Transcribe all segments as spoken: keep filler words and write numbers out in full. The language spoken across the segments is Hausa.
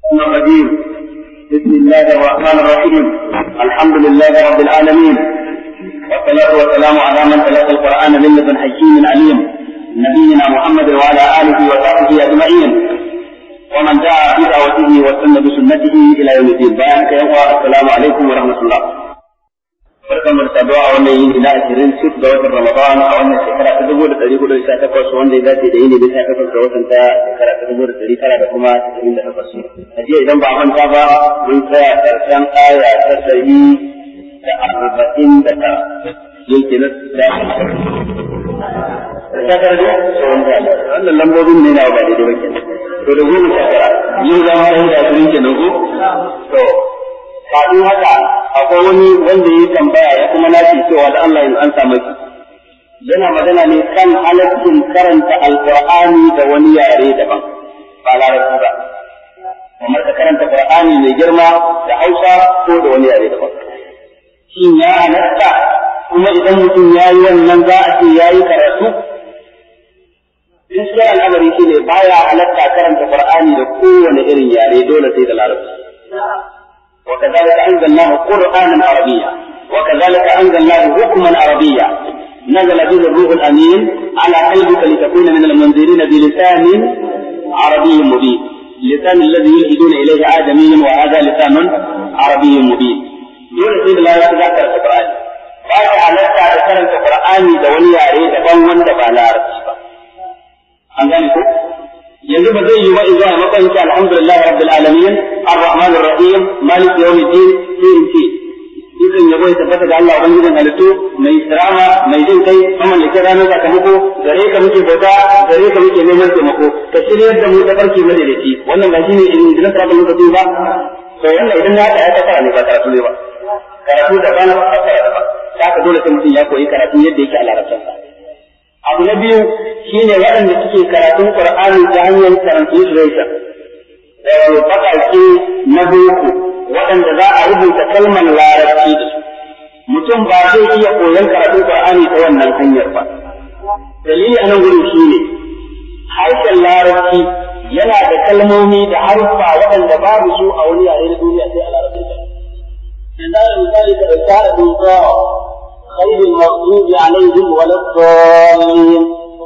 الرجيم. بسم الله الرحمن الرحيم. الحمد لله رب العالمين، والصلاة والسلام على من تلقى القرآن من لدن حكيم عليم، نبينا محمد وعلى آله وصحبه أجمعين، ومن دعا بدعوته وسن بسنته إلى يوم الدين. بارك السلام عليكم ورحمة الله. barkan da saduwa a wannan yin ila ashirin sif ga watan Ramadan a wannan shekara ta dubu da ɗari hudu da sha takwas, wanda ya dace da yini da sha takwas ga watan ta shekara ta dubu da ɗari tara da kuma casa'in da takwas. A jiya idan ba a manta ba mun tsaya ƙarshen aya ta ɗari da arba'in da tara. Yin kenan da shakar da wannan lambobin ne na ba daidai ba kenan. To da goma shakara yin zama da ashirin kenan ko? To kafin haka akwai wani wanda ya tambaya ya kuma nace cewa da Allah in an samu shi yana magana ne kan halaccin karanta alqur'ani da wani yare daban ba larabci ba, kamar ka karanta qur'ani mai girma da Hausa ko da wani yare daban. Shin ya halatta? Kuma idan mutum ya yi wannan za a ce ya yi karatu? Gaskiya al'amari shi ne baya halatta karanta qur'ani da kowane irin yare, dole sai da larabci. وكذلك أنزلناه قرآنا عربيا وكذلك أنزلناه حكما عربيا نزل به الروح الأمين على قلبك لتكون من المنذرين بلسان عربي مبين، اللسان الذي يلحدون إليه آدمي وهذا لسان عربي مبين. دون سيد الله يتذكر القرآن فأنت على تذكر القرآن دولي عليه دبوا دبالا رسيبا أنزلكم yanzu ba zai yi wa izuwa matsayin ki alhamdulillah rabbil alamin arrahman arrahim malik yawmiddin sai in ce dukan yabo ya tabbata ga Allah ubangijin halittu mai istirama mai jin kai mamallakin ranar sakamako, gare ka muke bauta, gare ka muke neman taimako, ka shiryar da mu da barki mai daidaici. Wannan ba shine in jinan sarrafa mutum ba, to wannan idan na ta ya fara ne ba karatu ne ba, karatu da bana ba fara da ba, haka dole sai mutum ya koyi karatu yadda yake a larabcinsa. Abu na biyu shine waɗanda suke karatun Qur'ani ta hanyar translation, wato baƙaƙe na boko waɗanda za a rubuta kalmar larabci da su. Mutum ba zai iya koyon karatun Qur'ani ta wannan hanyar ba. Dalili a nan gurin shine harshen larabci yana da kalmomi da haruffa waɗanda babu su a wani yare na duniya sai a larabci. Yanzu misali ka ɗauki harafin zuwa غير المغضوب عليهم ولا الضالين.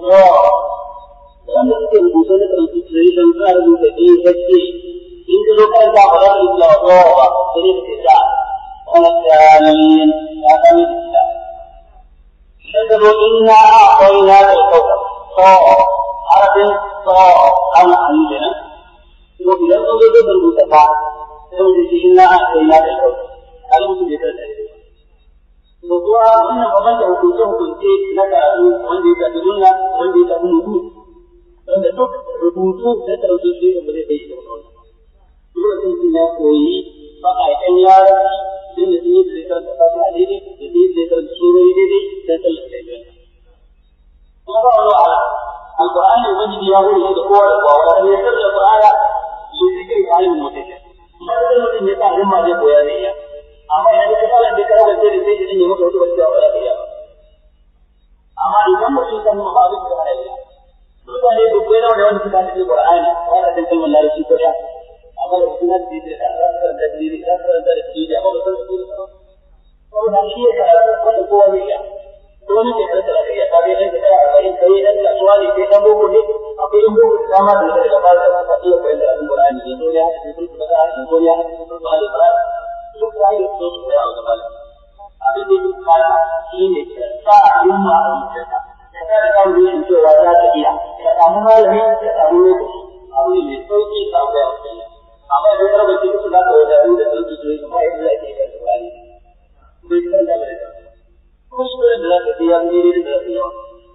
لأن الرسول الترانسليشن صار بتدين تدين إن كل كان تعبر إلا الله طريق الكتاب ولا الضالين هذا من الكتاب. شكروا إنا أعطيناك الكوكب صاء حرف صاء أو عندنا وفي الأرض ضد المتفاعل ثم إنا أعطيناك الكوكب هذا مثل ذلك. Mutuwa wannan babban da hukunce-hukunce na karatu wanda ya tafi nuna wanda ya tafi mutu, wanda duk rubutu na karatu su yi da zai bai da wani. Dole sun ya koyi baƙaƙen yara sun da sun yi da zai karanta fata a daidai da sun yi da zai karanta surori daidai don tallata daidai. Kuma ba wani ala, Al-Qur'ani wani ya wuri da kowa da kowa wanda ya karanta Qur'ana su yi kai ga alimin mutum. Kuma da mutum ya sa himma zai koya zai iya. amma idan ka fara da kawo da sai sai idan ya maka wata wata wala biya amma idan mutum san mu ba zai da halaye mutane duk wani wanda wanda suka tafi Qur'ani wanda dan kalmar larabci ko ya amma da kuma da da da da dini da da da dini amma ba san su da ko da shi ya karatu wanda kowa ne ya to ne ke karanta da ya tabe da da arba'in kai dan kasuwa ne kai dan boko ne akwai in boko da dama da daga fara da ta iya koyar da Qur'ani ne to ya haɗu da da ko ya haɗu da Qur'ani duk da yake so su ya ga bala abin da yake fara shine sa al'umma a cikin ta kada da kawo yin cewa za ta iya ka samu malami ka samu ne abu ne sauki ka ga wani amma da ya rabu cikin su da ka wada da sauki ne kuma yadda ake yi da bani bai san da bare kuskure da zaka biya ne da yawa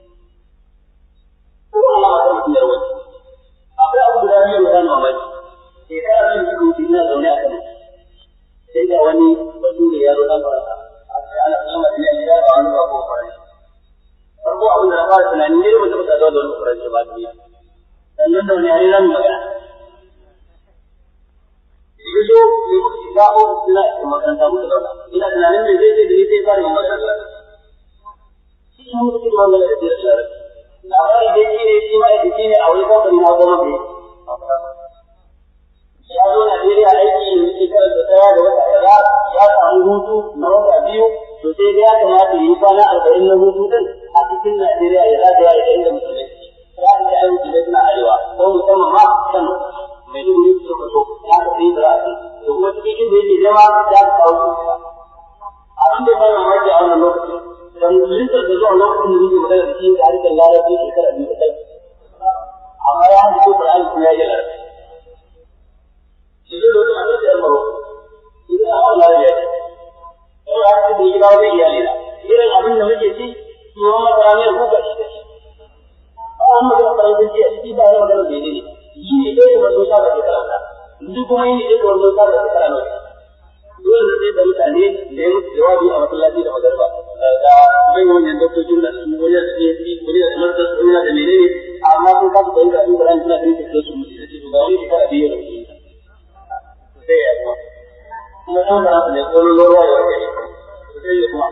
ko Allah ya rubuta yarwa akwai abu da ya yi da mamaki sai ka yin shi dina zaune a kan sai da wani bature ya roƙa fara a cikin al'amma da ya ba wani ba ko fara farko abin da na fara tunani ne mutum da zo da wani fara ba duniya sannan da wani yayin nan magana shi zo ne muka shiga ofis na makaranta muka zauna ina tunanin me zai ce da ni sai fara yin makaranta shi ne muka ci wannan da ya tsara labari dai shi ne shi ma yake shi ne a wani kamfani na goma ne ya zo na hutu na wata biyu to sai da ya kamata yi kwana arba'in na hutu din a cikin Najeriya ya zagaya ya inda musulmai ya fi da ayyukan da suna arewa ko musamman ma kan mai duri su ka so ya ka sai da ra'ayi to kuma cikin inda yake zama ya ka kawo su abin da ya fara mamaki a wannan lokacin da musulunta da zuwa lokacin da muke magana da shi da harkar larabci shekara biyu da amma ya hanci ko Qur'ani kuma ya yi larabci shi da lokacin da ya maro idan a wannan ya ce sai ya ce da gida wajen iyali na irin abin da muke ci su ma masara ne ko ga shi da shi an mu da farin ciki a ciki ba ya magana da ne yi ne dai ba so sa da shekara da duk kuma yi ne dai ba so sa da shekara na dole ne da mutane da ya mutu jawabi a masallaci da magarba da manyan manyan dokokin da su wani da su yi wani da kamar da su wani da menene amma sun kasu da yanka su ba ran suna ganin da su mutu da su ga wani shekara biyu da mutu sai ya kuma kuma ɗan da ne tsoron lorwa ya wani sai ya kuma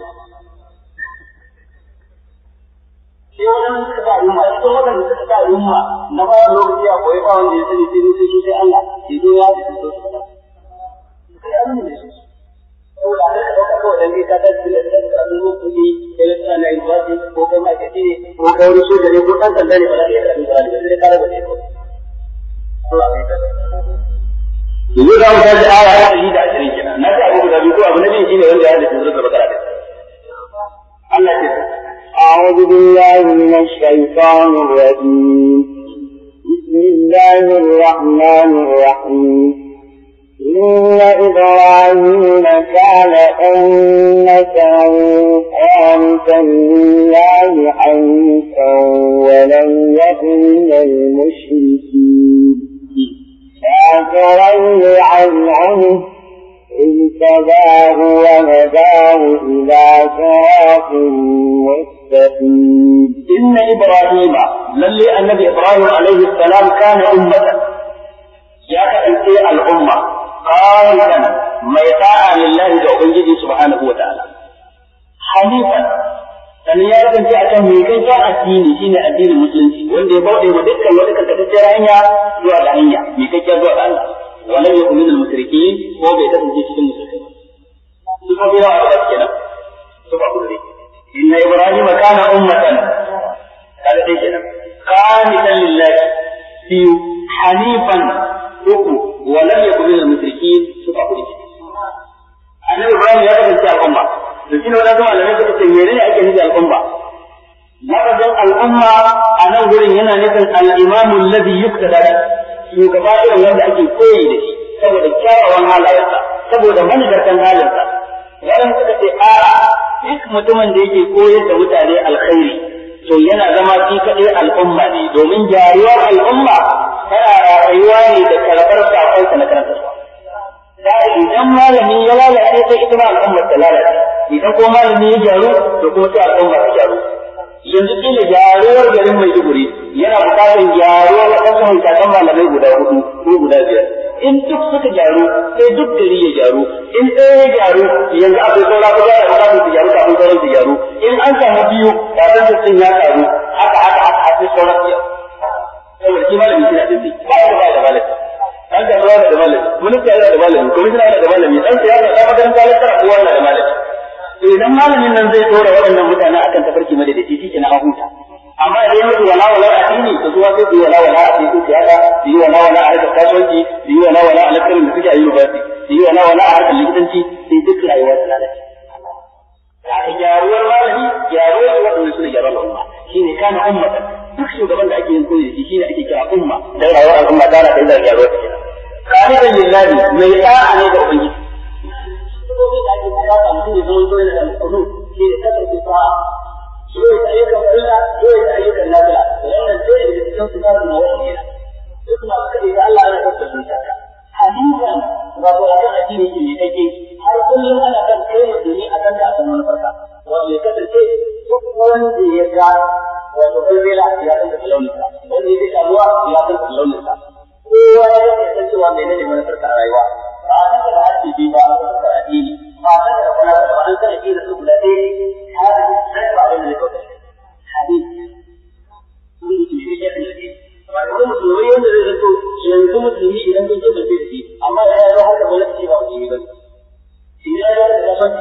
shi wajen suka sa yunwa cikin waɗanda suka sa yunwa na bayan lokaci a koyi ba wanda ya sani sai sai su sai Allah ya zo ya fi so su sai an ne su saboda an ka ɗauka kawai dan ka ta tsira da ka zo kuɗi sai ka tsana yin wasi ko kai ma ka ne ko kai wani soja ne ko ɗan sanda ne ba za ka yi karatu ba ne sai ka raba ne ko Allah ya tsare yanzu za mu tashi aya ta ɗari da ashirin kenan na ta abu guda biyu ko abu na biyu shine wanda ya da sura bakara da Allah ya tsare أعوذ بالله من الشيطان الرجيم بسم الله الرحمن الرحيم إن إبراهيم كان أمة قانتا لله حنيفا ولم يكن من المشركين شاكرا لأنعمه اجتباه وهداه إلى صراط مستقيم. إن إبراهيم للي النبي إبراهيم عليه السلام كان أمة يا كأنتي الأمة قانتا ميطاعا لله وأبنجده سبحانه وتعالى حنيفا أن يكون في أكم ميكين كان الدين شين الدين المسلم وأن يبوء ودكا ودكا تتجرعين زوال العينية ميكين كان زوال الله ولم يكن من المشركين هو بيتم في المشركين سبحانه وتعالى سبحانه وتعالى إن إبراهيم كان أمة هذا شيء قانتا لله في حنيفا ولم يكن من المشركين سبحانه وتعالى أنا إبراهيم يدخل في الأمة لكن ولا دم على نفسه تسميرين أجل في الأمة لقد الأمة أنا أقول هنا نفس الإمام الذي يقتدى shugaba irin wanda ake koyi da shi saboda kyawawan halayensa saboda managartan halinsa yaran suka ce a duk mutumin da yake koyar da mutane alkhairi to yana zama shi kaɗai al'umma ne domin jaruwar al'umma tana rayuwa ne da karɓar sakonsa na karantarwa da idan malami ya lalace sai ita ma al'ummar ta lalace idan ko malami ya gyaru to kuma sai al'umma ta gyaru yanzu kila gyaruwar garin Maiduguri yana bukatar gyaruwar wasu hankakan malamai guda hudu ko guda biyar in duk suka gyaru sai duk gari ya gyaru in ɗaya ya gyaru yanzu akwai saura ko yana bukatar su gyaru kafin sauran su gyaru in an samu biyu kafin su sun ya karu haka haka haka a sai sauran su saboda shi malami shi na dinki ba ya ba da malami an ga ruwa da malami minista yana da malami kwamishina yana da malami dan siyasa da makaranta ya tsara kowa yana da malami idan malamin nan zai dora waɗannan mutane akan tafarki madadaci shi kenan an huta amma idan ya mutu wala wala a dini to zuwa sai su yi wala wala a cikin siyasa su yi wala wala a harkar kasuwanci su yi wala wala a lakarin da suke a university su yi wala wala a harkar likitanci sai duk rayuwa su lalace haka gyaruwar malami gyaruwar waɗanda suna gyaruwar al'umma shine kana ummatan duk shugaban da ake yin koyi da shi shine ake kira umma dan rayuwar al'umma tana kai da gyaruwar ta kenan kana lillahi mai da'a ne ga ubangiji saboda da ake bukata mutum ya zama dole da alƙulu shi ne kasar kusa yau da ayyukan Allah yau da ayyukan nafila wannan sai da cikin su karin na wani yana duk masu kaɗai da Allah yana kasar sun saka hadisan wato akan addini ke yi take har kullum ana kan kai ne domin a kanka a kan manufarka wanda ya kasance duk wanda ya ga wato kulmela ya kanka launinsa wanda ya ga ruwa ya kanka launinsa kowa ya kasance cewa menene manufarka a rayuwa ba a kanka da addini ba a kanka da addini ba a kanka da kwana da ba an kana da su guda ɗaya har sai ba da ne kawai hadisi mun yi shi ke da shi ba da musulmi wanda zai zato yanzu musulmi idan kun ce ba sai shi amma ya yi haka ba zai ba musulmi ba shi ya ga da san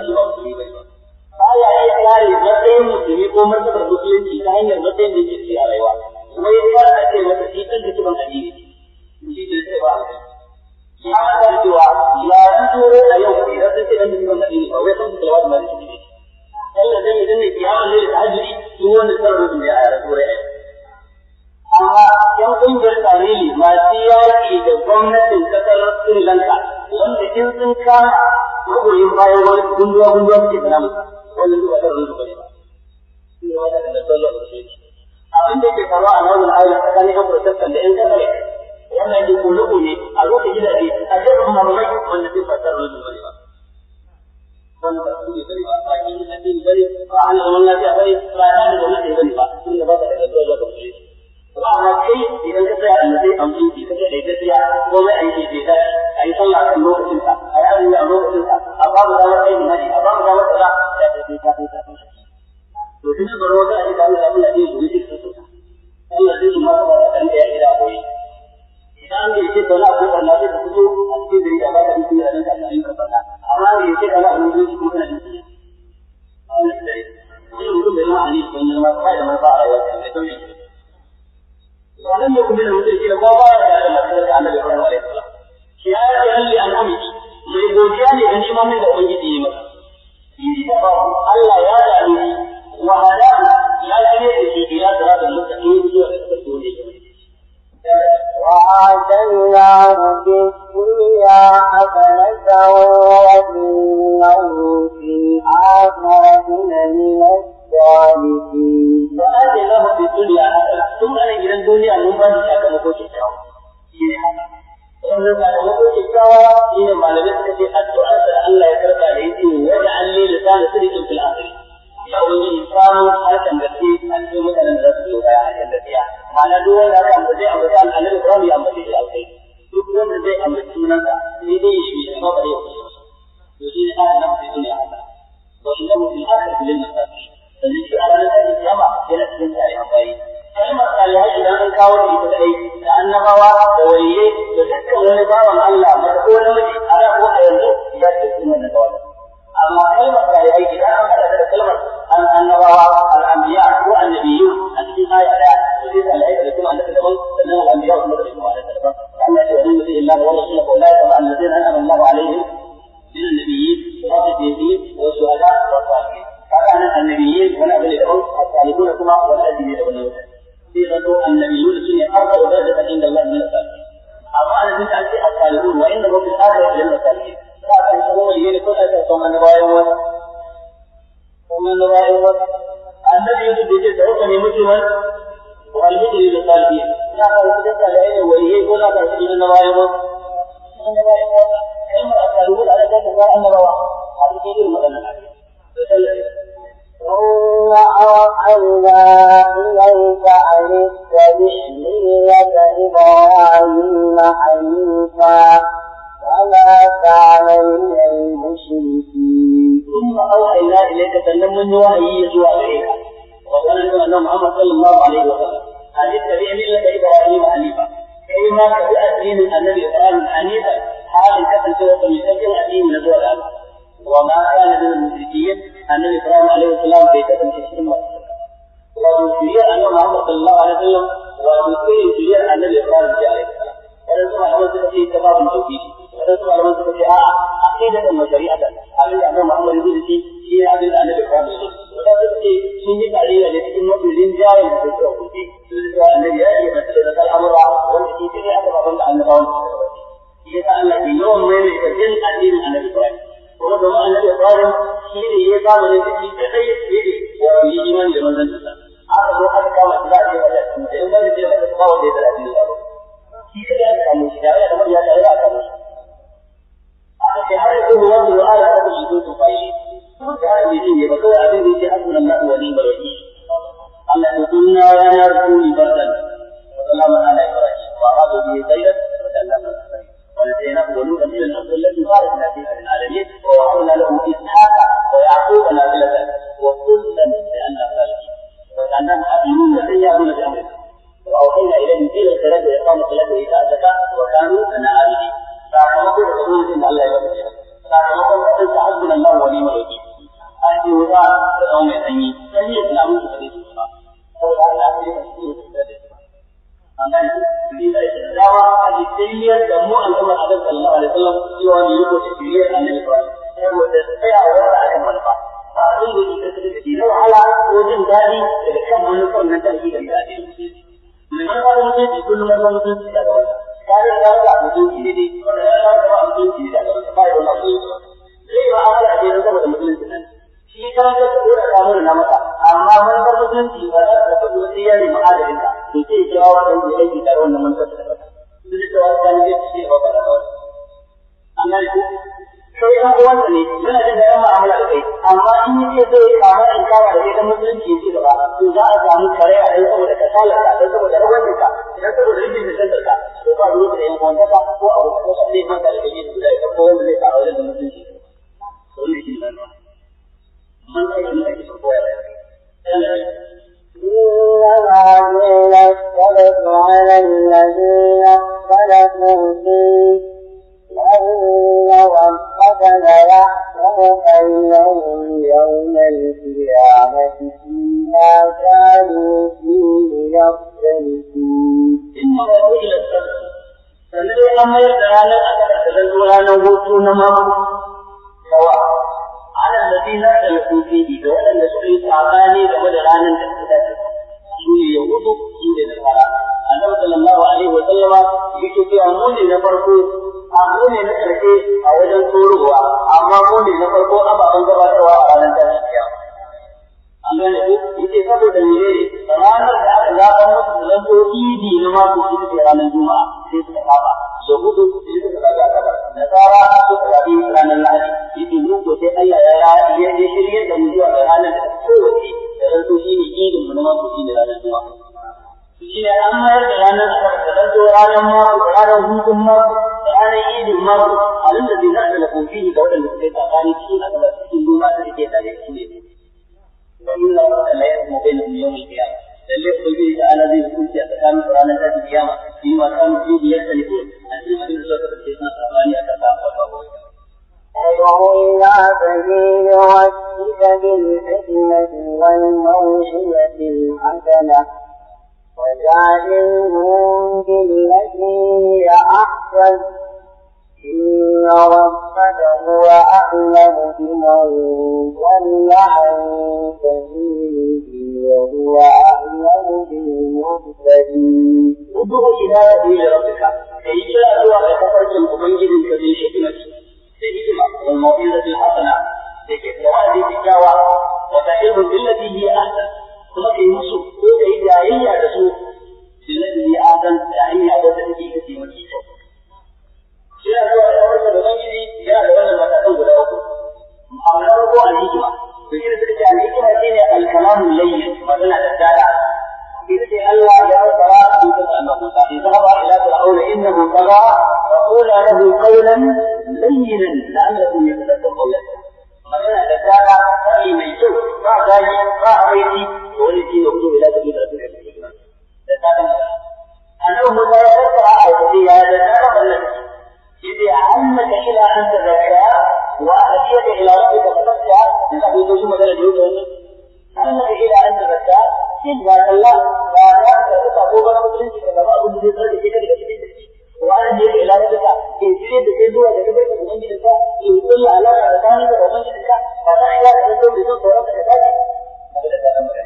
martabar musulunci ta hanyar matsayin da yake ci a rayuwa wai ya a ce masa shi kan kiban addini shi da sai ba a ya mata cewa yaran turo a yau idan sun ce dan kiban addini ba wai san su da wani shi ne Allah zai idan ne kiyaman ne da hajji duk wanda sarrafa ne a yaran turo ai amma yan kungiyar tarihi masu yaki da gwamnatin kasar Sri Lanka wanda in sun kama magoyin bayan wani gunduwa gunduwa suke da namu wannan duka da rubutu bane ba shi ne wanda da dole a ce abin da ke faruwa a nan ayyuka tsakanin yan protestant da yan kasar wannan yake kulubu ne a lokacin gidaje a jefa mamaki wanda zai fasar rubutu bane ba wannan ba su ne bane ba ba kin da din bane ba an zaman lafiya bane ba an da gwamnati bane ba sun da ba ka da dole ga mutum amma kai idan ka tsaya a sai amfani ki kace da gaskiya ko mai aiki da dai ai sallah kan lokacin ka ai azumi a lokacin ka a ba mu damar aiki ne a ba mu damar kaza da take ka kai ka to kin ga baro ga da Allah Allah ne yi duk su Allah zai ma ba da kan da ya ida koyi idan ne yake da Allah ko Allah zai fito a cikin da ya ba da cikin da Allah ne ka fada amma ne yake da Allah ne shi ko kana cikin Allah dai shi mutum da ma ali ko ne ma kai da ma ba a yau ne to ne wannan ya kuma da mutum shi da ko ba da Allah da Annabi sallallahu alaihi wasallam shi ya yi halli an amiki mai godiya ne ga neman da ubangiji ya masa shi da ba Allah ya da ni wa hada ya kire da shi ila siratal mustaqim zuwa ga dole وآتيناه في الدنيا حسنة وإنه في الآخرة لمن الصالحين وآتيناه في الدنيا حسنة ثم أنا إلى الدنيا من بعد ذلك مقول شكاوى wannan da wani kyakkyawa shine malamai suka ce addu'ar da Allah ya karba da yake waja'al li lisana sidqin fil akhir ya wani samu harkan gaske a cikin mutanen da su yi a cikin gaskiya ma'ana duk wanda aka ambace a wajen annabi Ibrahim ya ambace shi alkai duk wanda zai ambace sunansa sai dai shi ne ba bare ku to shi ne ana nan sai ne haka to shi ne mutum aka bilin da sai sai shi a ranar da kiyama yana cikin tarihin bayi kalmar salihai idan an kawo shi ta dai da annabawa da waliyai da dukkan wani bawan Allah mata ko namiji a da ko a yanzu ya ce sunan da kawai amma kalmar salihai idan an haɗa da kalmar an annabawa al-anbiya ko annabiyyu a cikin aya daya to sai salihai da kuma annabi daban sannan al-anbiya kuma da kuma annabi daban Allah ya ce wa illa wa rasulahu wa la yaqulu alladhina an'ama Allahu alaihim min an-nabiyyin wa as-siddiqin wa shuhada wa as-salihin kana annabiyyin wa la yaqulu as-salihun kuma wa la yaqulu daban صيغة النبيون سنة أربع درجة عند الله من الصالحين. أما أنا كنت أنت الصالحون وإنهم في الآخرة من الصالحين. لكن هو اللي يقول لك ثم نبايعون ثم نبايعون النبي يجب أن يتوقع مسلما والمسلم للصالحين. لا تقول لك العين وهي يقول لك ثم نبايعون ثم نبايعون كما الصالحون على ذلك قال أن نبايع هذه كثير من الناس. ثم أوحينا إليك أن اتبع ملة إبراهيم حنيفا وما كان من المشركين. ثم أوحينا إليك تنمن وحي يسوع إليك وقال أن محمد صلى الله عليه وسلم أن اتبع ملة إبراهيم حنيفا كما تبع دين النبي إبراهيم حنيفا حال كفن سوى من سجن دين من دول الأرض وما كان من المشركين النبي إبراهيم عليه السلام بيتكلم في السنة وتشير أن محمد صلى الله عليه وسلم وتشير النبي إبراهيم عليه السلام ولكن على من في كتاب التوحيد ولكن على من في عقيدة وشريعة أن أن محمد يقول في في هذه النبي إبراهيم ولكن في سنة تعليل التي المؤمنين جاء من التوحيد النبي يأتي مثل الأمر والتي في هذا ما عن نبوة يتعلق بيوم من يتجل الدين النبي إبراهيم kuma domin annabi Ibrahim shi ne ya kama ne shi kadai yake wato yi imani da manzon Allah aka zo aka kama shi da ake wada shi da in ba zai da ka kawo da ya tsara ba shi kadai aka kama shi da ya da ya da ya kama shi aka ce har yanzu mu wanda ya ala aka shi to fa shi kuma da ai ne ba kawai abin da yake hasbuna Allah wa ni'mal wakeel Allah ya kunna ya narku ibadan wa salamu ala ibrahim wa radu bi sayyidat wa sallallahu alaihi ولديناه ولوطا الى الارض التي باركنا فيها للعالمين ووهبنا له اسحاق ويعقوب نافله وكلا جعلنا صالحين وجعلناهم حكيمين وسيئون بامرنا واوحينا اليهم الى الصلاه واقام الصلاه وايتاء الزكاه وكانوا لنا عابدين فاعتمدوا رسول ان الله يوفقهم فاعتمدوا ان حسبنا الله ونعم الوكيل هذه وضع قوم ثاني سيئه الامر shiryar da mu al'ummar Adam sallallahu alaihi wasallam cewa ne yake shiryar annabi Ibrahim saboda tsayawa a kan manufa abin da yake tattare da shi na wahala ko jin daɗi daga kan manufar nan da ake da daɗi mai manufa da mutunci kullum na mutunci da wani kare da wata mutunci ne dai wanda ya zama mutunci ne da wani ba ya wani abu zai ba amala a cikin saboda mutunci nan shi kan ka dora kamar na maka amma manufar mutunci ba za ta tafi wani yare ma'adalin ka to sai ya jawo dan da yake da wannan manufar da ta duk da wata ne zai ce ba ba da wani amma ko sai an wanda ne yana jin da mu'amala da kai amma in yace zai kama in kawo da kai musulunci yake gaba to za a samu kare a dan saboda kasala ka dan saboda rawanin ka dan saboda rikin da kanka ka to ba ruwa da yan wanda ka ko abu ko sai man da kai da ka ko wanda zai kawo da musulunci to ne shi nan man kai ne ake so koyar إنما جعل السبت على الذين اختلفوا فيه وإن ربك ليحكم بينهم يوم القيامة فيما كانوا فيه يختلفون. إنما جعل السبت فالذي أمر تعالى أتكلم عن وجود نمط سواء على الذين اختلفوا فيه وأن سوري تعباني ومدرانا تختلف سوري يهود سوري نصارى النبي صلى الله عليه وسلم يكفي أمون نفرقه abu ne na ƙarshe a wajen tsorowa amma mu ne na farko ababen gabatarwa a ranar tashin kiyama an gane ku yace saboda ne ranar da aka zaɓa musu da zanto idi na mako ita ce ranar juma'a sai suka saba yahudu sai suka zaɓi asabar nasara suka zaɓi ranar lahadi yace mu ko sai Allah ya ya ya shirye da mu zuwa ga ranar da kowace da zanto shi ne idin mu na mako shi ne ranar juma'a shi ne an mayar da ranar asabar da zanto ranar mako ranar hutun mako ranar idin mako abin da zai zaɗa da kofi da waɗanda suka yi tsakani cikin asabar cikin juma'a da suke tare shi ne وإن الله لا يحكم بينهم يوم القيامة للي يقول تعالى ذي الكل يتكامل قرآن ذات القيامة فيما كانوا فيه يختلفون أسلم من سورة الشيطان الثمانية تسعة ادعو إلى سبيل ربك بالحكمة والموعظة الحسنة وجادلهم بالتي هي أحسن إن ربك هو أعلم بمن ضل عن سبيله وهو أعلم بالمهتدين. ادعو إلى سبيل ربك كي جاءوا بكفرة أبنجدك بالحكمة بالحكمة والموعظة الحسنة لكي توعدي بالجاوة وتعظهم بالتي هي أحسن ثم كي نصب كل إدعائية رسول بالتي هي أحسن دعائية وتتكي كثيرا yana zuwa da farko da ubangiji yana da wannan matakan guda uku abu na farko al-hikma to shi da suka ce al-hikma shine al-kalamul layyin magana da dada ita ce Allah ya fara su da annabi Musa in zaba ila fir'auna innahu tagha fa qula lahu qawlan layyinan la'allahu yatadakkaru qawlan magana da dada sai mai kyau ba gaji ba haiti to wani shi ne kudu ila da suka ce da dada annabi Musa ya fara a wani ya da dada wannan إذا علمك إلى أن تذكر وأهديك إلى ربك فتخشى من أبي توجه مثلا جهود علمك إلى أن تذكر سبحان الله وأعطاك تتعبوا بنا مجلسك كما أقول لذي ذلك كده كده وأهديك إلى ربك إن تريد تكيدوا وتكبرك بمنجلك إن كل علاقة أتانك ومنجلك فتخشى تنسوا بصوت وربك ذلك هذا الأمر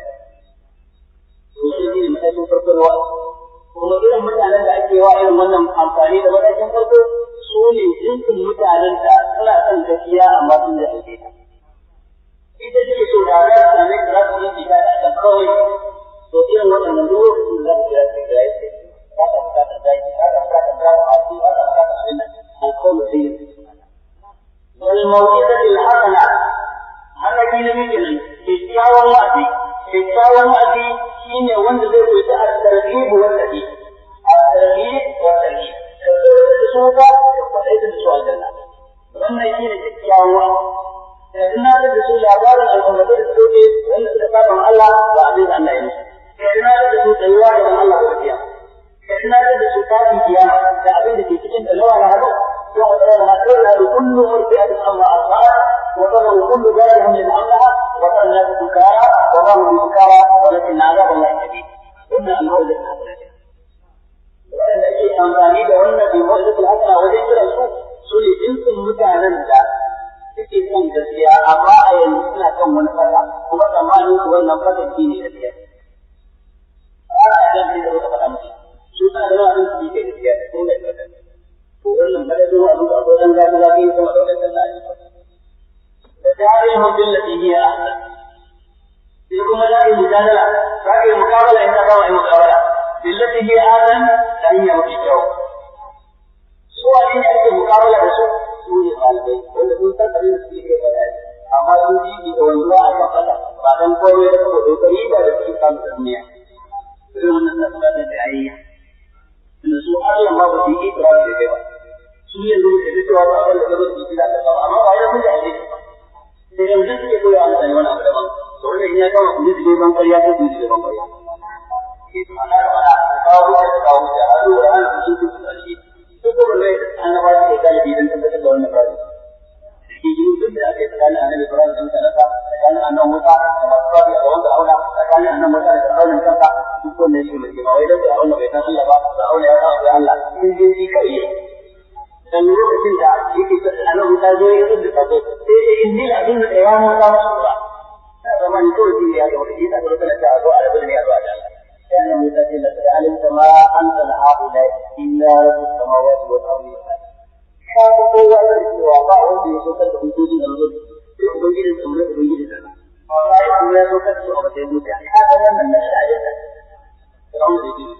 وشيء مثلا فرق الوقت kuma irin mutanen da ake wa irin wannan amfani da matakin farko su ne jinsin mutanen da suna son gaskiya amma sun da ake ta. Ita ce so da za su same da za su yi fita da kan kawai to irin waɗannan duk lokacin da za su kira su kira su ba ka bukatar daji ba ka bukatar gawa a su ba ka bukatar sunna an kawo sai ya fi wal mawqidatil hasana haka shi ne muke nan kyakkyawan wa'azi kyakkyawan wa'azi shine wanda zai koyi at-targhib wa at-tarhib at-targhib wa at-tarhib kaso da su ka da da su aljanna wannan shine kyakkyawan wa'azi ina da su labarin al-ummat da suke wanda suka saba ma Allah wa abin Allah ya musu ina da su tsayuwa da Allah wa biya ina da su tafi kiyama da abin da ke cikin da lawa na hadu يوم ترى كل كل مرتئة أما أربعة وترى كل ذات هم أمرها وترى الناس سكارى وما هم بسكارى ولكن عذاب الله شديد إن المولى وأن الشيء amfani da wannan bi mawdu'ul hasana wajen kiran su su ne jinsin mutanen da suke son gaskiya amma a yanzu suna kan wani fata kuma tsammanin su wannan fata shi ne gaskiya ba a ga da wata fata mutum su suna da wani su ke gaskiya ko da fata to wannan madadin wa duk akwai dan gaza zafi kuma da wannan Allah da ta'arifu billati hiya ahsan sai kuma da yi mujadala sai mukabala inda ba wai mukabala billati hiya ahsan dan ya mutu kyau su wani ne ake mukabala da su su ne ɗalibai wanda sun san abin da suke faɗa amma sun ji da wanzuwa a kan fada ba dan komai da kuma dokari da da suke samu da duniya irin wannan nasara da ayayya inda su Allah ma ba su yi ikrar da kai ba su yanzu da duk cewa ba wanda zai yi da ta ba amma ba ya mun da aje sai yanzu suke koya Allah ne wannan abu daban to wannan in ya kama ku ji ban ƙarya ko ku ji ban ƙarya ke mana da kawo da kawo da hadu da an su su shi duk wanda annaba ke galibi dan tabbatar da wannan fara shi yin duk da ake tsakanin annabi Ibrahim da kansa tsakanin annabi Musa da Masrafi da wanda auna tsakanin annabi Musa da Fir'aun kansa duk wanda shi mai ba wai da Fir'aun bai san Allah ba Fir'aun ya san Allah in dai shi kai dan lokacin da yake annabi Musa zo ya rubuta sako sai sai in dil abin da ya mu ta masa ba zaman to shi ya ga wani da kuma ta zo a rabu ne ya zo a Allah كان متأكد علمت ما أنزل هؤلاء إلا رب السماوات والأرض كان هو الواقع الذي يسوق بوجود الأرض بوجود الأمر بوجود الأرض والله يقول لا يسوق الأمر بوجود يعني هذا من نشأ عليه الأمر بوجود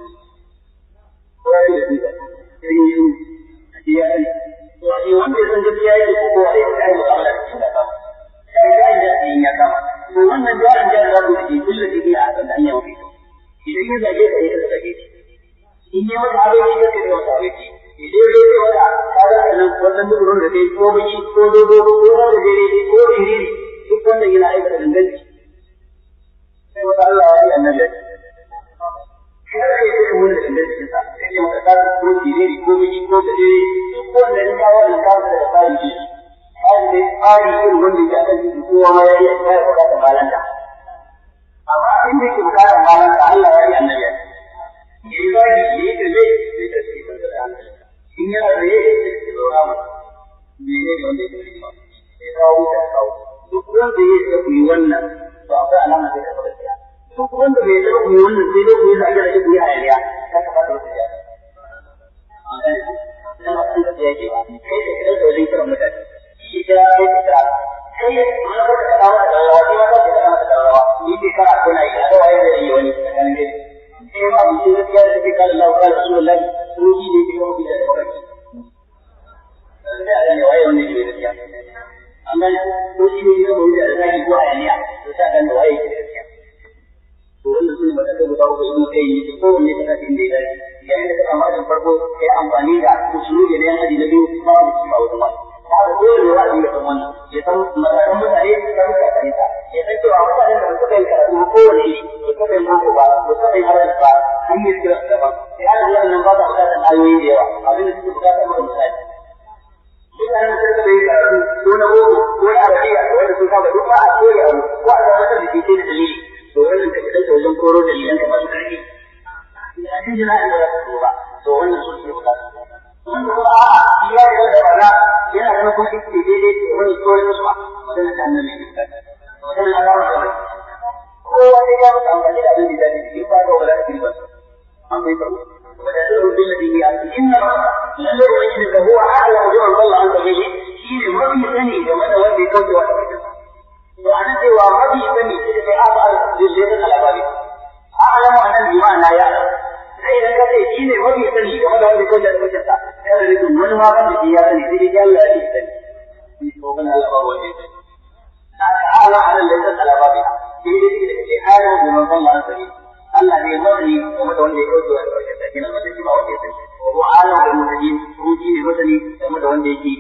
ولا يوجد يجوز يعني يعني وين يسوق الجاي هو يعمل مقابلة كذا كان جاي يكمل ومن جاء جاء رجل كل شيء أحسن أن يوفيه idan ya zage ka yi ka zage shi in yi mata abin da kake da wata abin idan ya ce wata kaga nan wannan duburin da kai ko biki ko dogo ko da dare ko iriri duk wanda yana aika da danganci sai wata Allah ya yi annabi kada ya ce mun da danganci sa sai ya mata kaga ko iriri ko biki ko da dare duk wanda ya kawo da kawo da tsari shi ai dai tsari irin wanda ya kan ji kowa ma yayi ya faɗa da malanta amma abin da yake bukatar malam da Allah ya yi annabi ya yi zagi yi da zai zai da shi da Allah in yana da yake da dora mu ne ne wanda yake da ba sai kawo da kawo duk wanda yake da ku yi wannan to akwai alama da ta gaskiya duk wanda bai da ku yi wannan sai dai ku yi zagi da ku yi hayaniya ka ka fara da ya an ga dan wannan da yake ba kai da kai da wajen kira mutane shi da kai da sai mana ko da kawo da wani wanda da kana da rawa ni ke kara kuna yi da waye da yi wani kan ne sai ma shi da ya da kai Allah wa Rasulullahi ko shi ne ke ko da kai dan da ne waye wani ne da ya amma ko shi ne ko da zaki ko ayaniya to sai dan waye ke da ya to wannan sun ba da guda ko in kai yi ko ne da din da ya yayin da amma da farko kai amfani da usulubi da yan hadisi na biyu ba su ba wannan haka dole wa din da wannan ya san matakan mutane su san ka kanta ya san cewa mutane da suka yi karatu ko wani ne ko kai mako ba ko kai haran ba an yi kira da ba sai Allah nan ba za ka da ayoyi da yawa abin da suke bukata mu misali mutanen da suka yi karatu ko na boko ko na arabiya wanda sun saba duk ba a koyi abu ko a tabbatar da ke da dalili to wannan ka kida wajen koro dalilan ka masu karfi ina jin jina da ba to wannan su ke bukata wanda kuma a ya yi da wala yana da kuma ita daidai da wani tsoron musu ba wajen da annabi ne wajen da Allah ya ko wani ya mutu amfani da abin da zai yi ba ga wala da ba an bai faru wanda zai rubuta da diniya inna lalle wani da huwa a'lam bi man dalla an tabihi shi ne mafi sani game da wanda ya kauce wa to an cewa mafi sani shi da aka al-dillah al-alabi a'lam anan bi ma'ana ya sai idan ka ce shi ne mafi sani game da wanda ya kauce da mutunta sai da rikin wani ma ban da ya sani sai dai Allah ya sani shi ko kana Allah ba wani aka ala ala laysa ala babi sai dai da ke halin da man Allah an sani Allah ne mani game da wanda ya kauce da mutunta kina wanda shi ba wanda ya sani ko ala da mutajin ruji ne masani game da wanda yake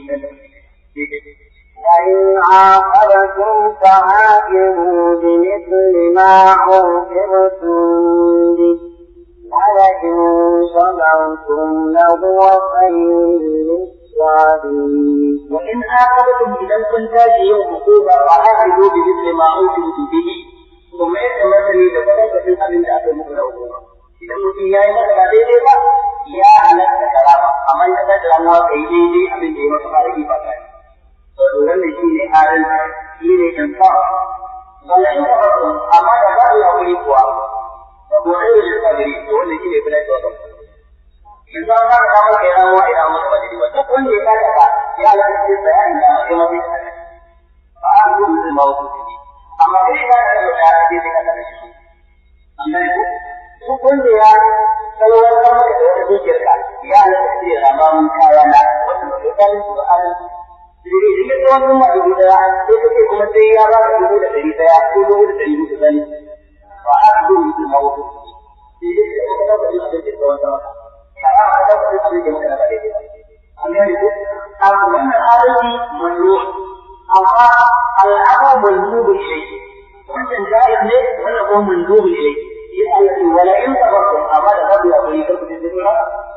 وإن عاقبتم فعاقبوا بمثل ما عوقبتم به ولئن صبرتم لهو خير للصابرين وإن عاقبتم إذا كنت يوم عقوبة فعاقبوا بمثل ما عوقبتم به ثم يتمثل لفترة من أبن أبن مكر عقوبة إذا كنت يا إما لا تدري ya halatta karama amma in ka da ramuwa kai daidai abin da ya maka fara yi ba kai to wannan shine halin shine insa wala in ka amma da ba ya kuri kuwa ko dai da sabiri to wannan shine fara to idan ka ga kawo kai ramuwa idan maka ba daidai ba duk wanda ya kada ka ya halatta sai bayani da kai ma sai ka ba a gudu da mawuce amma kai ka da da sai ka kada shi amma duk wanda ya kalwar kama da wata dukiyar ka ya halatta sai ramamun kaya na wanda ke kalin su halin sai idan ka wani ma dubu daya sai kake kuma sai ya ba ka dubu da dari daya ko dubu da dari hudu zani ba a gudu da mawuce sai dai ka kuma da abin da ke tsawon sama ka ba ka da abin da muka da daidai ba amma ne ko a wannan adalci manzo amma al'amu mandubu ilayhi wannan jaiz ne wannan kuma mandubu ilayhi يسأل ولا إن صبرتم أمر ربي أقول لكم تجدون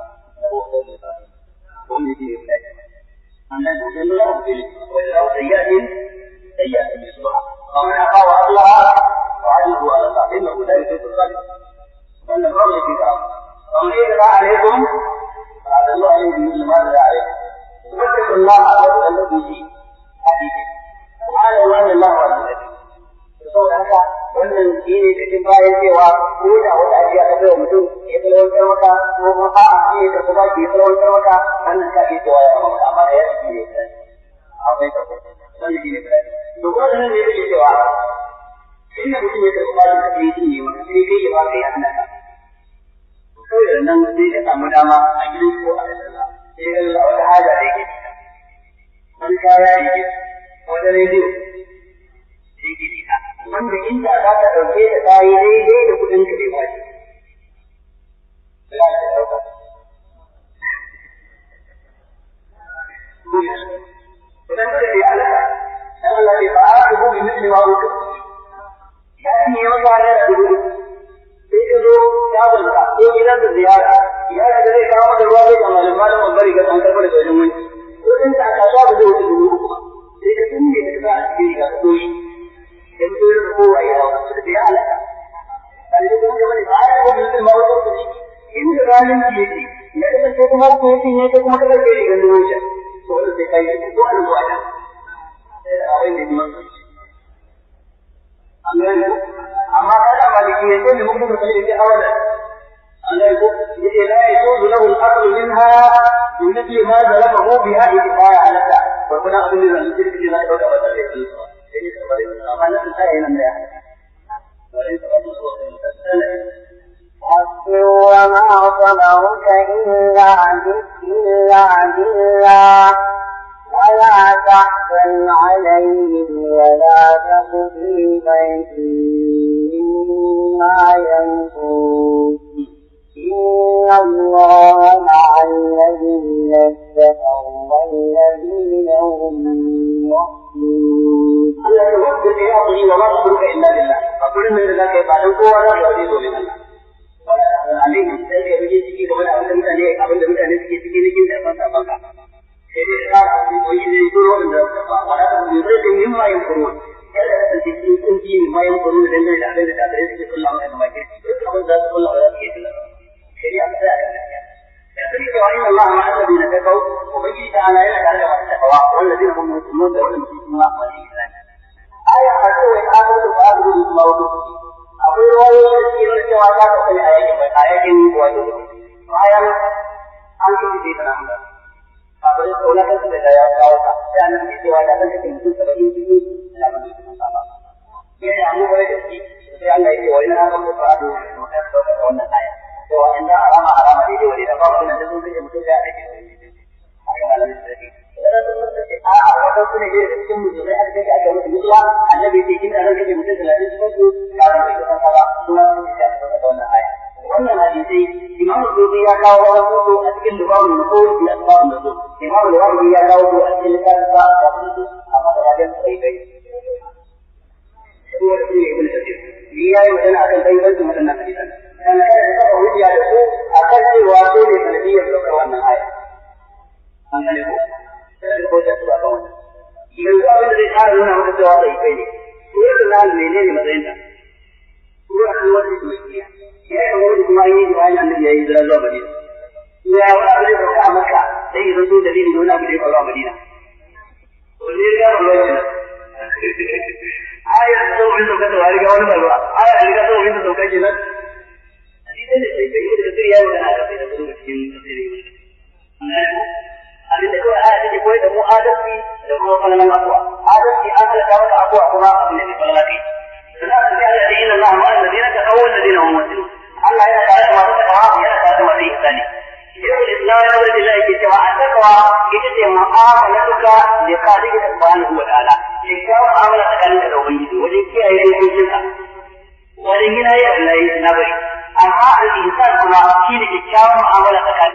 قل لي بلاك أن تجدون له ولو سيئات سيئات مثلها ومن أخاه أصلها وعجبه على الله إنه ذلك في الصالح وأن الرجل في كرام ومن يدعى عليكم فعلى الله عليكم مثل ما دعا عليكم واتقوا الله واتقوا به حديثه وعلى أن الله عز saboda haka wannan shi ne cikin bayan cewa ko da wata ajiya ta kai mutum ya tsalwantar maka ko kuma a'a shi ne ta kuma ke tsalwantar maka wannan ka iya cewa ya maka amma da ya shi ne ya an bai ta wannan shi ne ya to ko da nan ne yake cewa inda mutum ya tafi bayan kai shi ne maka sai kai ya ba ka ya hana ka kawai da nan sai ka samu dama a gidan ko a sallah sai ga wata haja da yake wani kaya yake wata rediyo wanda inda za ka ɗauke da ta yi daidai da kuɗin ka bai bashi. Idan ka bai alaka, dan Allah bai ba a ko mai mutum ma wuce. Ya ci ne maka ne da dubu. Sai ka zo shagon ka ko gidan da ziyara, ya ga zai kawo maka ruwa zai ga malam malam bari ga an karɓar da wajen wani. Kuɗin ka ka sha da zai wuce dubu. Sai ka tunne ka sa a cikin riga ka doyi. yang itu kowa ya sudah dia ala kalau itu kan jadi saya mau bikin mau tu ini ranan ini ya kan saya cuma tu ini saya cuma kerja di gandu aja soalnya saya kayak itu anu aja apa ini maksud anda amma kada maliki itu ni mungkin sekali itu awal anda itu jadi la itu lahu al-aql minha bimithli ma zalamahu biha ittifaq alaka berkena ambil dan jadi kita tahu apa tadi jadi seperti mana saya yang anda واصبر وما صبرك إلا إلا بالله ولا تحزن عليهم ولا تك في ضيق مما يمكرون إن الله مع الذين اتقوا والذين هم محسنون. Allah يوفق إلهي وما صبرك إلا بالله. أقول من ذلك بعد قوة لا يعجز من الله. عليهم ذلك يجي سكي كمان أبدا متعني أبدا متعني سكي سكي لكن تأمن تأمن. jadi sekarang ini dulu ada mereka mimma yang kurun ada sedikit kunci mimma yang kurun dan ada ada ada sedikit ulang yang baik itu apa dah ulang lagi itu jadi apa ada jadi kalau Allah Maha Ladina kau bagi kita anak yang ada masa awak والذين هم يؤمنون بالله والإيمان ayat satu yang aku tu baru di bawah tu apa yang kita baca tentang ayat ini ayat ini buat itu ayat angkat di dalam apa yang Allah kan sudah daya kau tak dan diwadakan ke pintu sebagai itu dalam itu apa jadi anu boleh jadi jadi anda itu orang yang beradu mungkin tahu orang saya so anda alama alama ini boleh dapat dengan tentu saja betul tak ada itu akan dalam strategi ah apa tu ni dia semua juga ada juga ada juga anda bikin ada juga betul selain itu kalau itu apa semua tidak orang saya wannan hadisi Imam Bukhari ya kawo wasu a cikin dubaru ko da asbab nuzul Imam Bukhari ya kawo a cikin littafin sa asbab nuzul amma da wajen sai dai ko da shi ibn Kathir ni yayi magana akan daibancin wadannan hadisan dan kada ka kawo hujja da su akan cewa ko ne sanadiyar daukar wannan aya an gane ko sai ko da su ba wannan idan ka wanda zai fara nuna maka cewa sai kai ne ko da nan menene matsayin ta ko a kan wani dukiya ya yi wani kuma yi bayan annabi ya yi hijira zuwa Madina ya wani abu da ya a Makka sai ya zo dalilin wani abu da ya faru a Madina wani ya ga ruwa ne aya da zo bin sauka da wari ga wani balwa aya da ga zo bin sauka kenan hadisi ne sai kai da sai ya yi da aka sai da zo cikin tafsiri abin da kawai aya take koyar da mu adalci da kuma falalan akwa adalci an halaka maka akwa kuma abin da ke falala kai sannan a cikin Allah da inna Allah ma'a alladhina taqaw alladhina hum muhsinun Allah yana tare da masu takawa yana tare da masu ihsani yau Islam ya wuce da yake cewa at-taqwa ita ce mu'amalatuka da khaliqi subhanahu wa ta'ala kyakkyawar mu'amala tsakaninka da ubangiji wajen kiyaye dokokinsa wajen gina yi Allah ya na bari amma al-ihsan kuma shi da kyakkyawar mu'amala tsakanin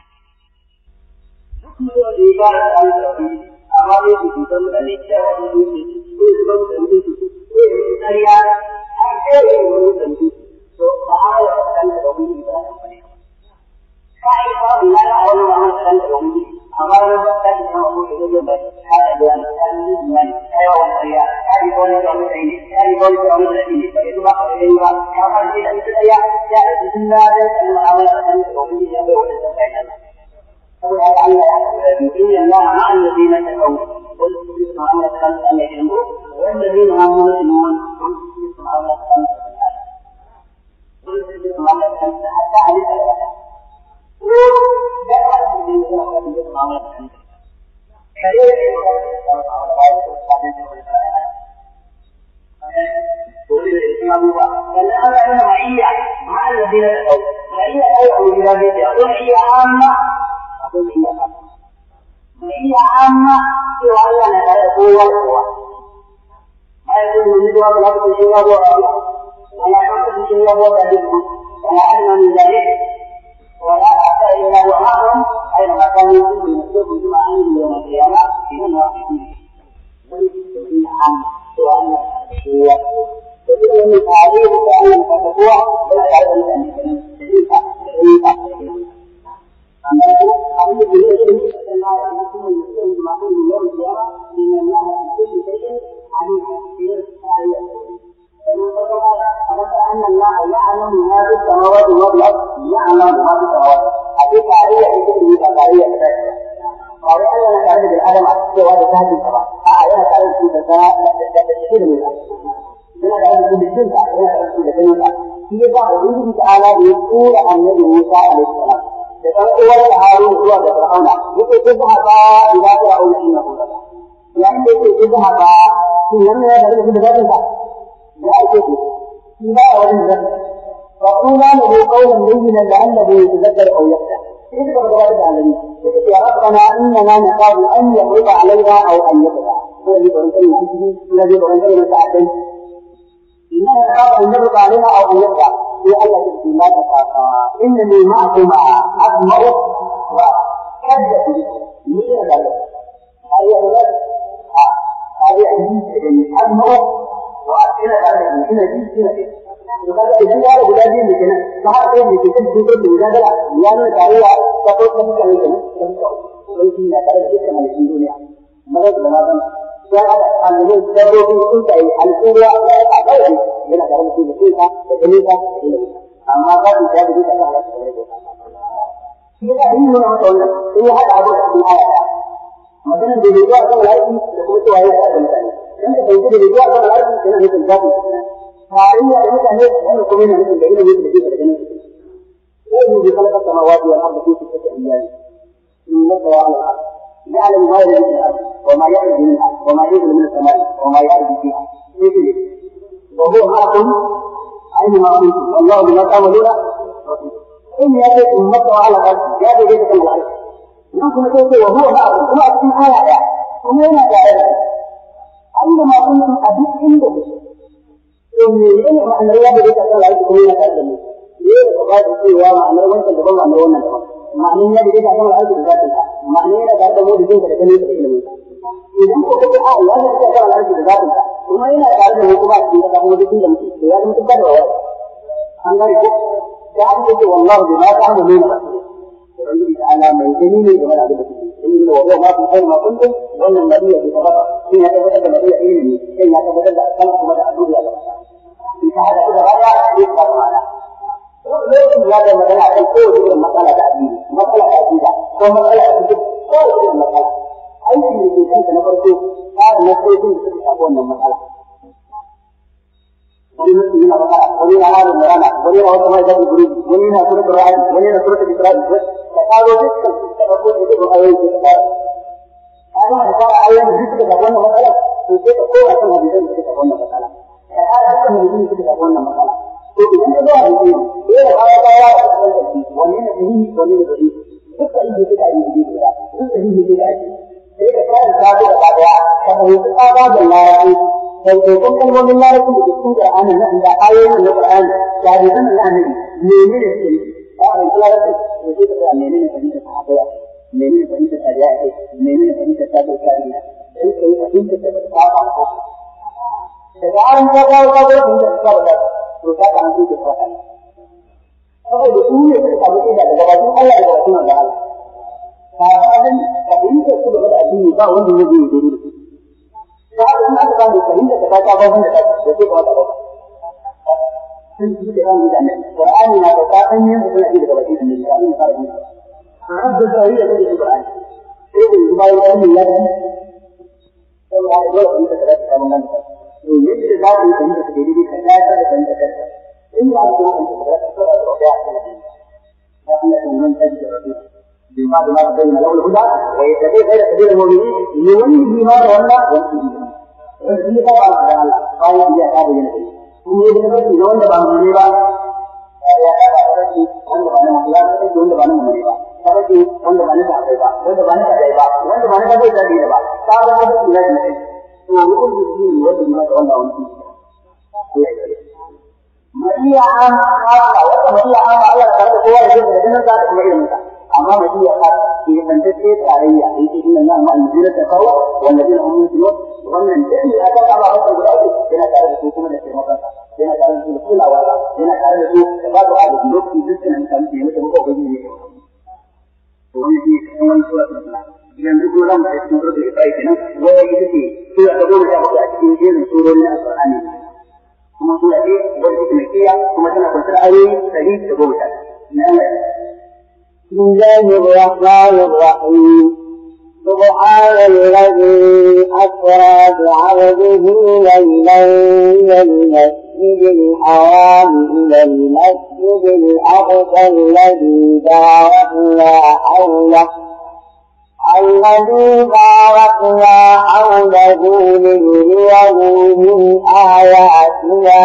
kuma da ya fara da ubangiji amma dai su cutar mutane cewa da zuci ko su ba da zuci ko su tsariya har sai ya yi wani zanci to mu'amala tsakaninka da ubangiji ba ta bane kai babu yana a wani ma'amala tsakaninka da ubangiji amma wani ba ta yi sama ko da zai ba haka da wani tsarin imani kaiwa wani tsariya kai ko wani da wani tsayi ne kai ko wani da wani tsayi ne kai kuma ka yi ba ka fara da ita tsariya ya da cikin ladan mu'amala tsakaninka da ubangiji ya bai wani tsayi Allah saboda haka Allah ya haɗa da inna Allah ma'a alladhina taqaw wal ladina amanu kanu an yahmu wal ladina amanu wal ladina amanu kanu wal ladina amanu kanu hatta alika wala da ba su ne da ladina amanu kanu kare ne da Allah ya haɗa da Allah yana ma'iyya ma'a alladhina taqaw ma'iyya ay awliya أقول هي عامة أقول هي عامة هي عامة وعلى نتعرف هو القوة ما يكون من ذلك ولا تكون هي هو ولا تكون هي هو بعدهم ولا أن من ذلك ولا أحد إلا هو معهم أينما كان يكون من السوق جمعا يوم القيامة في المواقفين هي عامة وأن هي وكل من تعريف كأن الفتوى ولا تعرف أن تكون أما أقول بليل ما يكون المسلم معقول يوم القيامة إن الله بكل شيء عليم خير عليه فمن أن الله يعلم ما في السماوات والأرض يعلم ما في السماوات أكيد عليه يكون بقارية كذلك قال أنا تعرف بالأدم سوى ذات السماء أنا تعرف كل منها أنا تعرف كل شيء أنا تعرف كل شيء هي بعض الله تعالى يقول عن النبي موسى عليه السلام da ɗan uwar Harun zuwa ga Fir'auna yake ku haka ila Fir'auna innahu la yayin da yake ku haka shin nan ne da rubutu da dadin ka ya ake ku shi ba wani da fa qula lahu qawlan layyinan la'allahu yatadhakkaru aw yakhsha idan ka gaba da annabi yake ya rabbana innana naqalu an yamruka alaina aw an yabqa ko ni barin kai shi ne ne barin kai ta adai innana naqalu an yamruka alaina aw an yabqa يا الله لا تخافا إنني معكما أسمع وأكذب من ذلك هذه أولاد هذه عزيز أسمع وأكذب ذلك من عزيز هنا وقال إذا قال أولادي لكنا فهذا يوم يكتب سورة الولاد يعني تعالى تقول لك أن يكون ولكن لا تعرف كيف من الدنيا مرض مرض وهذا أنه تدور في كل شيء الأولى أعطيه من أجل في بسيطة وجميلة أما قد يجب أن يكون على سبيل إذا إنه نقول إن هذا أبو الآية مثلا بالرجوع كما لا يمكن تقول سواء هذا مثلا أنت تقول بالرجوع كما لا يمكن أن يكون ذات فإن أنت أن يكون من مثل بين مثل كيف الجنة وإن خلق السماوات والأرض في ستة أيام من نصر على الأرض يعلم ما يلج من الأرض وما يخرج منها وما ينزل من السماء وما يعرج فيها وهو معكم أينما كنتم والله بما تعملون إن يأتي أمته على الأرض جاء بيتك الأرض منكم تقول وهو معكم وما أتكون آية ومين آية أينما كنتم أبيت عنده إن يلين أن الله بيتك الأرض ومين تعلمون ليه فقال السيوة معنى وانت الدبل معنى وانا الدبل معنى أن بيتك الأرض بذاتها معنى أن ذات مود جنك لكنيسة إلمون إذا كنت آية هذا بيتك الأرض بذاتها kuma yana tare da hukuma cikin kasa kuma duk inda mutum ya zama tukar da wani an gani ko da an yake wallahi da ma ta mu ne ba wani da ala mai gani ne game da abin da kuke in yi wa ma kun kai ma kun dai wannan nabi ya ta baka in ya tabbatar da nabi ilimi in ya tabbatar da kan kuma da addu'a ga in ka hada da baya ne ka fara lokacin da ya magana kan kowace irin matsala da addini matsala da addini ko matsala da duk kowace irin matsala aikin da ke kanka na farko fara nasojin da suka shafi wannan matsala wani mutum yana matsala wani yana harin da rana wani yana wata mai zaɓi guri wani yana surat ra'adi wani yana surat isra'i ka karo dukkan ka ɗauko da dukkan ayoyi da ka fara ka ga da fara ayoyin da suka shafi wannan matsala to sai ka koma kan hadisan da suka shafi wannan matsala ka kara dukkan hadisan da suka shafi wannan matsala to idan ka zo a mutum sai da hawa baya da kan sarki wani ne sahihi wani ne sahihi dukkan inda suka yi da guda duk sahihi ne da ake sai ka fara sabu da baya ka fahimci tsabagen larabci sai ko kun kalmomin larabci da cikin Qur'ani na da ayoyin na Qur'ani da hadisan na annabi menene ne ba a larabci to sai ka ga menene fahimta sahabbai menene fahimta tabi'i menene fahimta tabi'i sai kai fahimta ta ba ba da an ka ga ka ga fahimta ta ba to ka ga an ce ka fata saboda su ne suka samu ida daga bakin Allah da bakin Allah kafin fahimta su da addini ba wanda zai yi dole da su da aka ba da fahimta da ta ba wanda da ke ba da ba sun ji da ran da nan Qur'ani na da ta an yin da daga bakin Allah ne fara yi a da sai da Qur'ani sai da bayan wannan ya yi sai ya da dole da ta ta mun nan to yadda za ku yi fahimta da daidai ka ta da fahimta da in ba ku fahimta da ta da ya kana da ya Allah mun tabbata da بما بما بين له الهدى ويتبع غير سبيل المؤمنين يوليه ما تولى ويؤتيه طبعا على الله قال يا هذا النبي ثم يدرك ان وند بان منيبا يا هذا الذي وند بان منيبا وند بان منيبا فبدي وند بان تعبا وند بان تعبا وند بان تعبا تعبا تعبا هذا الى النبي ويقول به وند ما تولى مريا عام خاصة ومريا عام الله تعالى هو الذي يجعل ذات المعلومات amma mai ya ka ke tantance tarayya yake inna Allah ma al-ladina taqaw wal ladina hum yu'minun wannan dai aka ba haka guda uku yana tare da su kuma da taimakon sa yana tare da su da kulawa yana tare da su da ba da lokaci dukkan kan da yake muku gobe ne to wannan shi kuma sura ta yanzu ko ran da cikin sura ta Ibrahim kenan wanda yake ce sura ta goma ta a cikin jerin surorin Al-Qur'ani kuma sura ce wanda take mai kuma tana kuntar ayoyi dari da goma ta بسم الله الرحمن الرحيم سبحان الذي أسرى بعبده ليلا من المسجد الحرام إلى المسجد الأقصى الذي باركنا حوله الذي باركنا حوله لنريه من آياتنا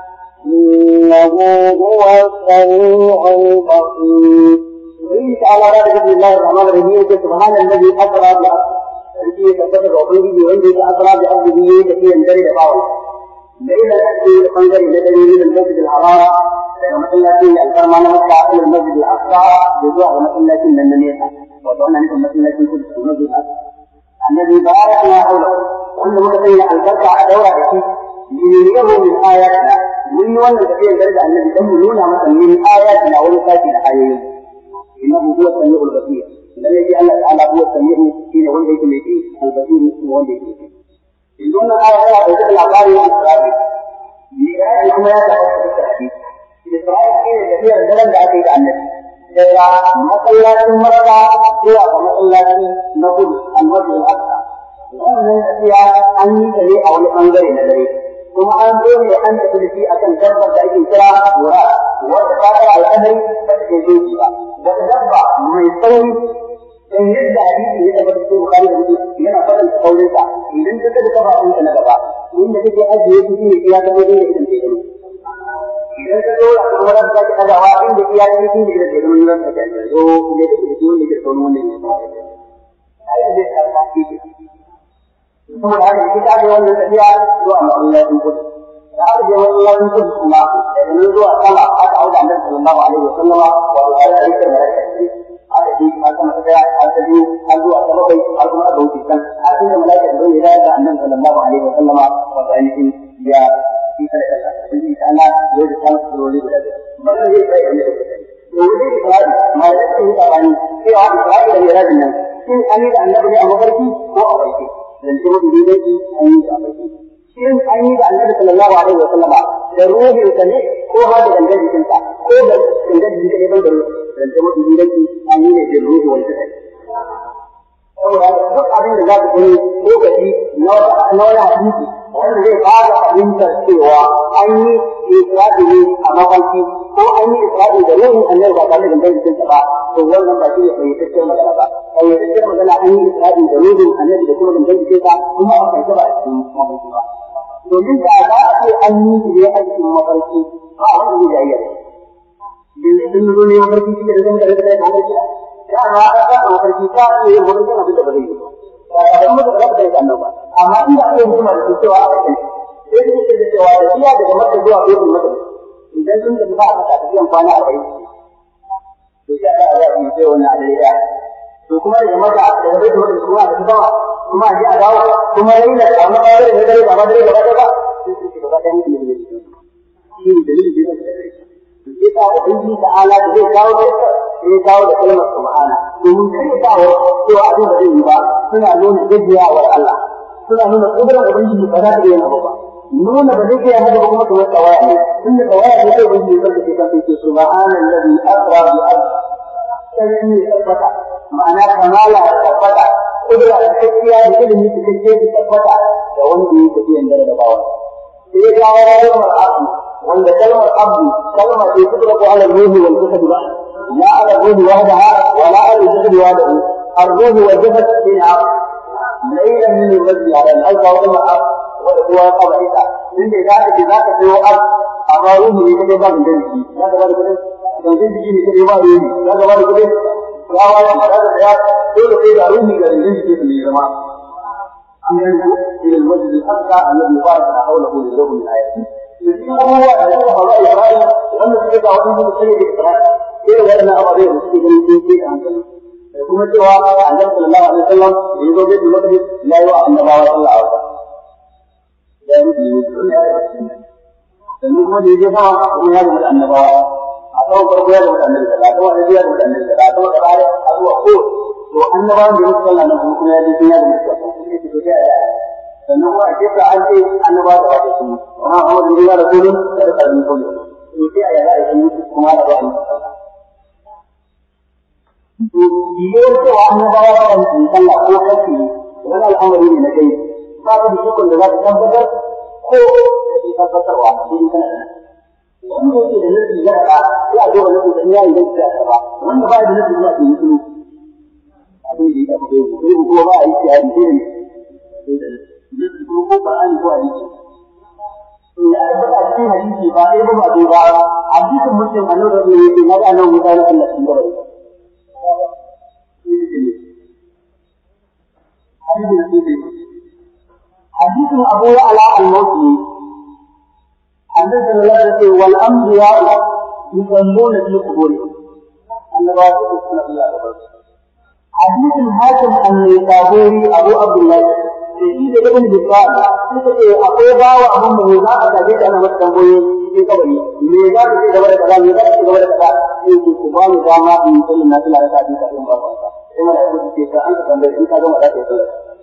إنه هو السميع البصير وإن شاء الله بسم الله الرحمن الرحيم سبحان الذي أسرى بعبده الذي كتب وقوله وإنه أسرى بعبده التي ينزل بعضه بين الأسر الخنجر الذي من المسجد الحرام كما قلنا فيه الكرمان مكة إلى المسجد الأقصى بجوع كما قلنا فيه من النميرة وقلنا لكم مثلنا في كل المسجد الأقصى الذي باركنا حوله كل مكتين الكرة دورة فيه لنريه من آياتنا من يولد الذي ينزل الذي تمنون مثلا من آياتنا ونفاتنا آياتنا إنه هو السميع البصير لم يجي الله تعالى هو السميع حين ولد يجي البصير ولد يجي إن دون آية بيت العبارة الإسرائيلي لآية كما يتحدث في الحديث الإسرائيل حين الجميع الزمن لأتيت عن النبي جاء مصلات مرضى هو مصلات نقول المسجد الأقصى وأن الأشياء أن يتبع أو لأنظر إلى ذلك ثم أنظر أن تكون في أكن جربة أي كرا وراء وتقاطع الأمر فتجد وتتبع من الصوم إن يبدأ حديث يتبع الشيء مخالف yana faɗin kaurinsa idan ka kada ka ba in ka na gaba inda kake ajiye shi ne ya ga dole idan ke gano idan ka dora kuma ran ka kada wa inda ya ga shi ne idan ke gano ran ka kada so ne kake da dole ke sauran wannan ne ai da ka ba shi kuma da haka kika ga wannan tafiya zuwa masallacin kudu da aka je masallacin kudu kuma daga nan zuwa sama aka auda annabi sallallahu alaihi wasallam wato sai da yake da aka ji ma kuma da aka ji an zuwa ta bakwai har kuma aka wuce kan har inda malaika da ya da annabi sallallahu alaihi wa sallama wa ainihin ya yi kada kasa in sha Allah ya da san surori da da ba zai kai da to wuri da fadi malaika ya bani sai a fadi da mirajin nan shin an yi da annabi ne a mafarki ko a barki dan ce mu dai an yi da mafarki shin an yi da annabi sallallahu alaihi wa sallama da ruhin sa ne ko har da gangan jikinsa ko da gangan jikin kaɗai ban da rance mafi inganci an yi ne da ruhi wani kasai. Saboda duk abin da za ka gani lokaci na wani hadisi wanda zai fara fahimtar cewa an yi isra'i ne a mafarki ko an yi isra'i da ruhin annabi ba tare da gangan jikinsa ba to wannan ba shi ne fahimtaccen magana ba. Fahimtaccen magana an yi isra'i da ruhin annabi da kuma gangan jikinsa kuma a fahimta ba a cikin mafarki ba. Domin da za a ce an yi shi ne a cikin mafarki ba a wani zai jayyar. Yanzu sun zo ne mafarki shi da zan gare da ya mafarki ya ma a ka a mafarki ta ne yin mafarki abin da ba zai yi ba. Ba a yi mata da za ta yi annan ba. Amma inda aka yi mutumar da cewa a kai sai su ce da cewa da iya daga mata zuwa gudun mata idan sun tafi ba a kasa tafiyan kwana a kai. To shi aka yi a yi sai wannan adalaya. To kuma daga mata daga bai da wata kuma a tafi sama kuma a ji a dawo kuma raina a wani ɓangare da dare ba ma dare gaba ɗaya ba sai su ce gaba ɗaya mutum da zai shi ne dalilin da zai zai to sai ta da ɗin ta ala da zai kawo da sai ya kawo da kalmar subhana domin kare kawo cewa abin da zai yi ba suna nuna gajiyawar Allah suna nuna ƙudurar ubangiji ba za ta iya yin ba nuna ba zai iya haka ba kuma kamar tsawaya ne tunda tsawaya ne sai ubangiji ya sarkace kan sai ce subhanallazi asra bi abdi sai ne tabbata ma'ana kamala da tabbata kudura da kakkiya da ilimi da kakkiya da tabbata da wanda ya tafi yan dare da bawa sai ya kawo kalmar abu wanda kalmar abu kalma ce kudura ko ala ruhi wal jasad ba la ala ruhi wahdaha wa la ala jasad wahdahu ar-ruh wal jasad biha laysa min al-wajhi ala al-alqa wa kalmar abu wa huwa qabaita inda za ka ce za ka sayo abu amma ruhi ne kake ba da shi za ka ba da kudin dan jiki ne kake ba da ruhi za ka ba da kudin rawa ya fara da ya dole sai da ruhi da rinjin jiki ne zama an yanzu ila al-wajh al-aqsa alladhi barakna hawlahu li rabbil min ayati idan huwa da Allah fara Ibrahim wannan suke da wani mutum sai da Ibrahim sai wannan ababe da suke ganin sai sai an gani kuma cewa Annabi sallallahu alaihi wasallam ya zo da Makka ya yi wa annabawa sallallahu alaihi wasallam ya yi da sannan kuma da ya fa kuma ya da annabawa atau berbeda dengan anda atau ada dia dengan anda atau ada atau aku to annabawan da muke sallah nan kuma ya dinga da muke shi to ya sannan wa ke ta an ce annaba da wata sun amma Muhammad bin Rasulun da kalmin kullu to sai ya ga shi kuma da wani sallah to yiwuwar cewa annabawa da kan sallah ko kafi wani al'amari ne na kai ba ka da shukun da za ka tabbatar ko da ke tabbatarwa shi kana wanda yake da nufi ya ka ya zo da nufi da ya yi da ya ba wanda ba da nufi ya yi shiru abin da yake da ko ko ba yi shi hadisi ne nufi ko ko ba an ko hadisi ya yi da cikin hadisi ba dai ba ba ba hadisin muslim annabi ne yake na ga nan mutane Allah sun gaba hadisin Abu Ya'la al-Mawsi النبي صلى الله عليه وسلم والأنبياء يصلون في قبورهم النبوات السنة الله حديث الحاكم النيسابوري أبو عبد الله سيد ابن بكار يقول أقوبا وأبو مهوزا أتجد أنا مستنبوي في قبري ميزا في قبر كذا ميزا في قبر كذا في قبان جامع من كل الناس لا يتعدي كثير من الله إما يقول كيف أنت تنبه إنك هذا ما تقول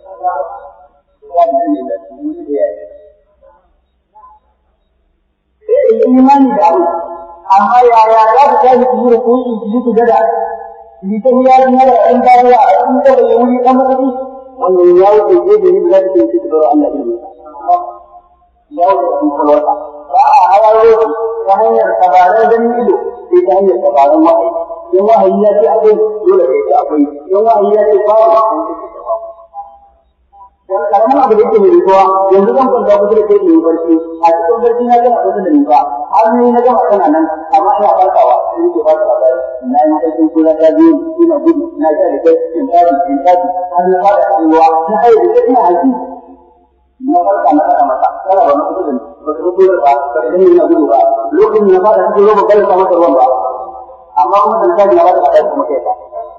imani da Allah amma yaya za ku tafi ku yi ruku'i ku yi sujada ni ta hiya ni da in da ya in da bai wuri kan mutum wannan ya wuce ne da ni da zai ci da Allah ilmi ya wuce in kalwata ba a hawaye ta hanyar tabaran ganin ido sai ta hanyar tabaran wahayi in wahayi ya ce akwai dole kai ta akwai in wahayi ya ce babu dan karamin abu da yake mai ruwa yanzu zan kwanta kusa da kai ne barci a cikin barci na gama kusa da ni ba har ni na gama kana nan amma ina farkawa sai ke ba ta labari na yi cikin kula ta biyu ina gudu na ga da kai in tafi in tafi har na fara ruwa na kai da ina haƙi na farka na fara mata kana ba mutu da ba ta gudu ba ba da ni ina gudu ba lokacin na fara cikin ruwa ba kai ta mata ruwan ba amma kuma da kai na ba ta kai kuma kai ta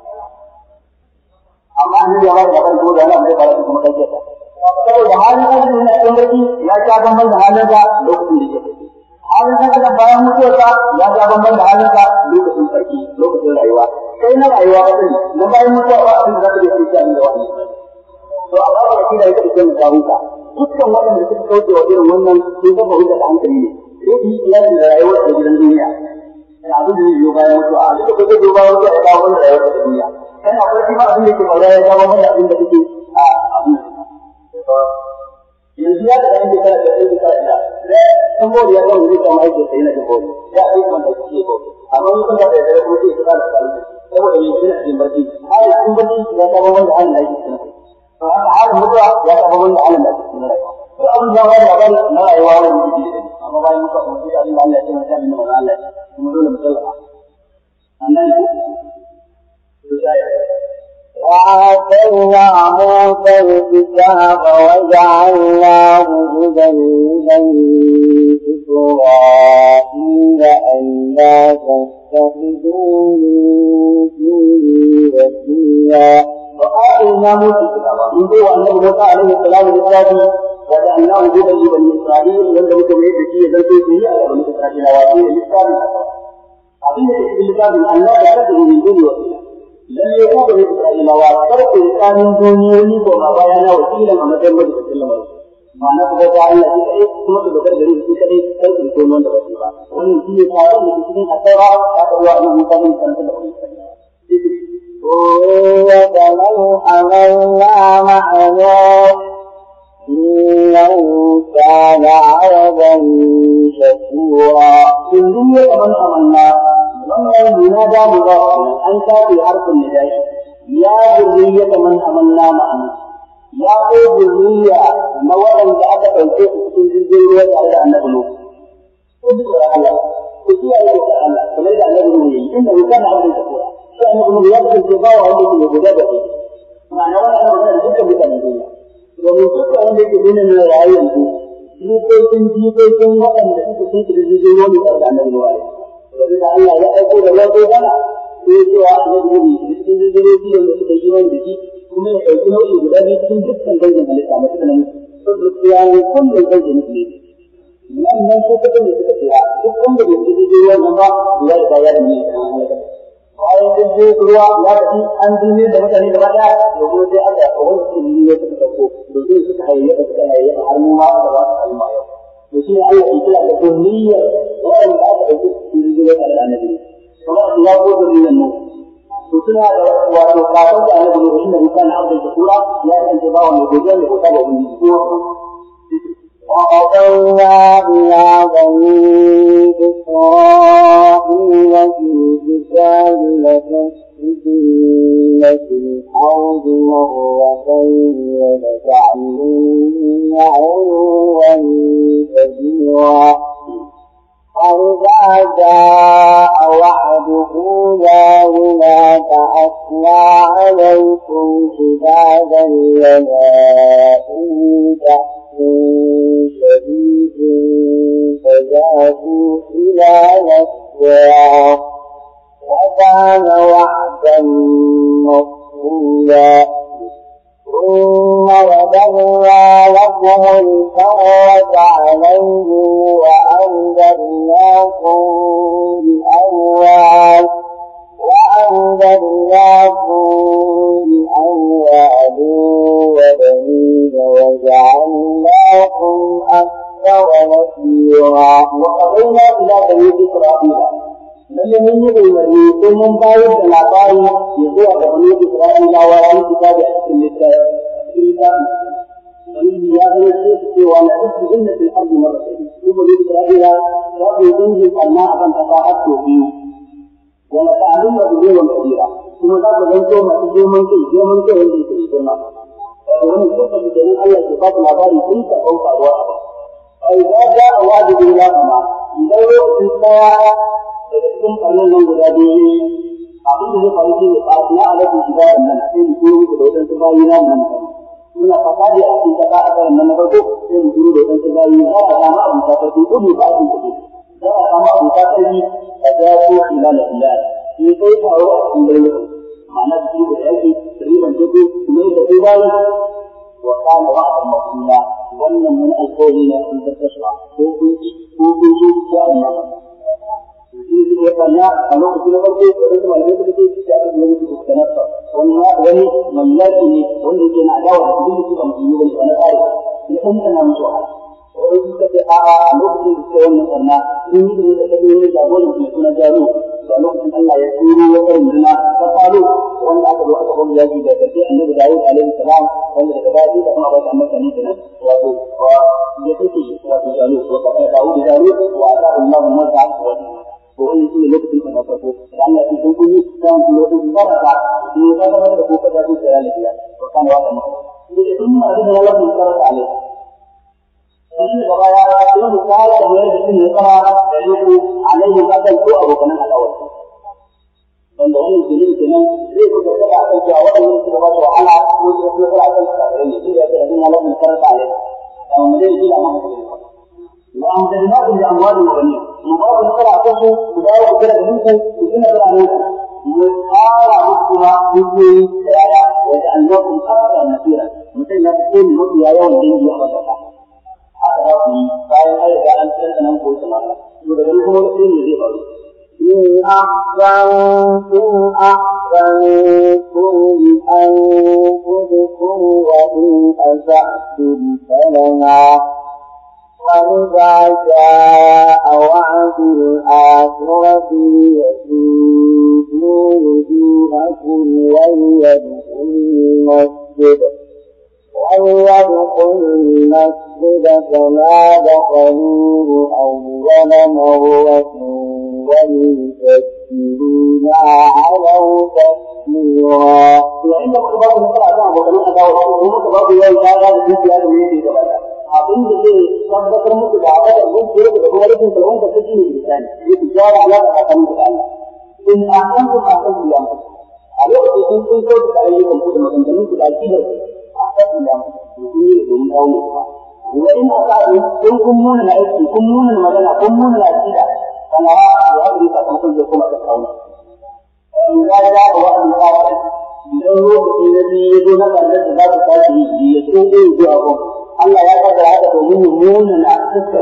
amma an yi yawa da ban ko da Allah mai fara kuma kai ta saboda halin da ne a cikin ya ta banban da halin da lokacin da yake halin da bayan mutuwa ya ta banban da halin da lokacin sarki lokacin rayuwa sai na rayuwa din na bayan mutuwa abin da zaka yi sai da wani to amma da kida yake da kan taruka dukkan wanda suka kauce wa irin wannan sun ga hujja da hankali ne ko yi iyali da rayuwar da gidan duniya da abin da zai biyo bayan mutuwa abin da kake biyo bayan mutuwa ya kawo wannan rayuwar da duniya kana farki ma abin da ke faruwa ya kawo wannan abin da kake a abin yanzu ya da kake kana da kai ka da dan bodi ya kawo zai kama aiki sai na da bodi ya aiki wanda kake bodi amma mun kuma da da kuma sai ka da kai saboda yin kina cikin barci har cikin barci ya kawo wanda Allah ya yi to haka har mutuwa ya kawo wanda Allah ya yi rayuwa to abin da wani abin na rayuwa ne yake amma bayan mutuwa kuma sai Allah ya ce mata da manzo Allah kuma dole mu tsaya annan وآتينا موسى الكتاب وجعلناه هدى لبني إسرائيل ألا تتخذوا من دوني وكيلا وآتينا موسى الكتاب من هو النبي موسى عليه السلام للكتاب وجعلناه هدى لبني إسرائيل ولم يكن يدري ذلك فيه على بني إسرائيل وآتينا للكتاب أعطينا الكتاب أن لا تتخذوا من دوني وكيلا لن يقول إسرائيل وأكثر إنسان دونيوني وما بيانا وكيلا وما كان مجد كل مرة معنى تبقى أن لا تتعيد ثم تبقى جريد في كده كيف يكون من دبسيبا ومن فيه صاحب لكسين أكثرها أكثر أنه مكان سنة الأولى سورية من حملنا مع نوح إنه كان عربا شكورا سورية من حملنا wannan munada mudaf an kafi harfin nidai ya zurriya man amanna ma'ana ya ko zurriya na wadanda aka dauke su cikin jirgin ruwa tare da annabi Nuh ko da Allah ko ya yi da Allah kamar da annabi Nuh yayi inda kana abin da kura sai annabi Nuh ya ce ba wa wanda ke guda da shi ma'ana wannan wannan dukkan mutanen duniya domin dukkan wanda ke duniya ne rayuwar su jikokin jikokin wadanda suke cikin jirgin ruwa tare da annabi Nuh وإذا الله يأكل الوقت هنا يسوع نبيه يسكن الجنوبي والمسك الجنوبي بيجي ومن يأكله يقدر يسكن جدا جدا من الإسلام مثلا يعني كل الجنوب مثلي من من سكت من سكت فيها كل الجنوب يجوا نما لا يتغير من الإسلام وأي الجنوب كلوا لا تجي عن دنيا دمتني دمتها يقول جاء الله أول شيء يتكلم بدون سكاية سكاية حرموا ما حرموا وشيء الله يطلع الدنيا وأن بعد يجوا على النبي فما الله يقول لنا وسنا وقاتل على النبي إنه كان عبد الشكورا لا انتباه للرجال وطلب من الجوع وقضينا إلى بني إسرائيل في الكتاب لتفسدن في الأرض مرتين ولتعلن علوا كبيرا فإذا جاء وعد أولاهما بعثنا عليكم عبادا لنا أولي بأس شديد فجاءوا إلى نسوع وكان وعدا مفعولا ثم رددنا لكم الكرة عليهم وأنذرناكم بأموال وأنذرناكم بأموال وبنين وجعلناكم أكثر نفيرا وقضينا إلى بني إسرائيل لم يجد الذي من بايد العطاء يضيع بني إسرائيل وفي كتاب الكتاب ومن هذا الشيء ولا تسجن في الأرض مرتين ثم إسرائيل ربي ينزل الماء فانتفاعته فيه ولا تعلم بدون كبيرا ثم ذاك ذنبه ما تجيه من كي جيه من كي ولي تجيه ما ومن الكفر بجنين الله صفات العباري تلك فوق أدواء فإذا جاء وعد بالله إذا يوقف السيارة cikin karnin nan guda biyu abin da zai faru shi ne na alaƙin shiga da nan sai mu turo da wadansu bayi na nan muna fasadi a cikin kasa a karan nan na farko sai mu turo da wadansu bayi za a samu abin tafarki kudu ba a cikin za a samu abin tafarki a ja ko ila da ila shi sai faru a cikin gari ma'ana su da yake riban dubu kuma da su bayi wa kana wa'adan mafula wannan mun alƙawari ne a cikin kasa ko kun ko kun ji ko Allah ini sebenarnya kalau kita berarti kita malah kita kita akan menjadi kenapa? Wanita wanita melihat ini wanita yang ada orang ini juga mesti menjadi wanita. Ini kan nama soal. wani suka ce a'a a lokacin da suke wannan barna sun yi da suka yi wani jagoran mai suna jaro a lokacin Allah ya turo wata runduna ta falo wanda aka zo aka bar yaki da kace annabi Dawud alaihi salam wanda daga baya sai da kuma ba ta annabta ne kenan wato ya take wato jalo ko ka Dawud jalo wa ta Allah masa wa to wannan shi ne lokacin da farko da Allah ya yi kun yi kan lokacin baraka shi ne ka ga da ko ka da su da lafiya to kan wa kan ne sun ma da Allah mun karanta alai shi gaba ya yi misali da wani da ne fara da yake alaihi akan ko abokan alawar wanda wannan dalili kenan zai ko da ka kan cewa wannan shi gaba da wahala ko da kuma fara kan ka ne shi da da Allah mun karanta alai amma dai shi da mun wa amdalnahu bi amwalin wa banin mubarak nakara akansu mubarak kira da muku kina da ranku mu fara hukuma muku yaya wa ja'alnakum akthara nasira mutai na ko mu mutu ya yawan dangi a masaka aka ku bayan ai da an tsaya nan ko kuma to da kuma sai ne zai faru in ahsantum ahsantum li anfusikum wa in asa'tum falaha وإذا جاء وعد الآخرة ليسوءوا وجوهكم وليدخلوا المسجد وليدخلوا المسجد كما دخلوه أول مرة وليتكبروا ما علوا تكبيرا. وعندما تبقى نقرأ عنه وكما أدعوه وهم تبقى يوم هذا الذي هذا الذي يتبقى abin da zai tabbatar muku da abada zuciya da kuma rikin kalmar da take ne misali yake jara alaka tsakanin da Allah in akantum akantum ya mutu a lokacin sun sun so da ayyukan ku da maganganun ku da akidar akantum ya mutu kun yi don dawo ne wa in aqadu kun kun muna na aiki kun muna na magana kun muna na akida kana wa abin da kuma zai kuma da kawo in ya ga wa abin da idan lokacin da ya zo na kallon da za ku tashi ya so zai zo a gon Allah ya kaddara haka domin nuna na fuskar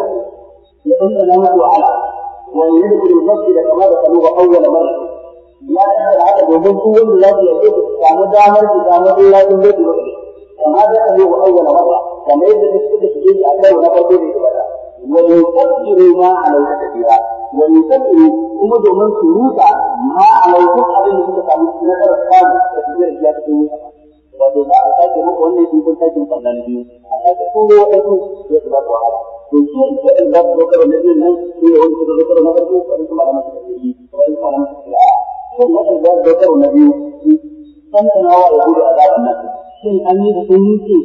ya dandana mutu ala wa yadkhulu al-masjid kama da kalu awwal marra ya kaddara haka domin su wanda za su yi su samu damar su samu illatin da su kama da kalu awwal marra kamar yadda suka shige a kai na farko da ibada wa yukabbiru ma alayka kabira wa yukabbiru kuma domin su ruta ma alayka abin da suka samu na karatu da tafiyar ya cikin wato za a sake muku wannan in kun sake muku nan biyu a sake turo wadansu ya su ba su wahala to shi ne da za su zo karo na biyun nan shi ne wani suka zo karo na farko wani kuma da masu tafiyi wani kuma da masu tafiya a shin waɗanda za su zo karo na biyu san tanawa ya gudu a zaɓin nan shin an yi da sun yi ce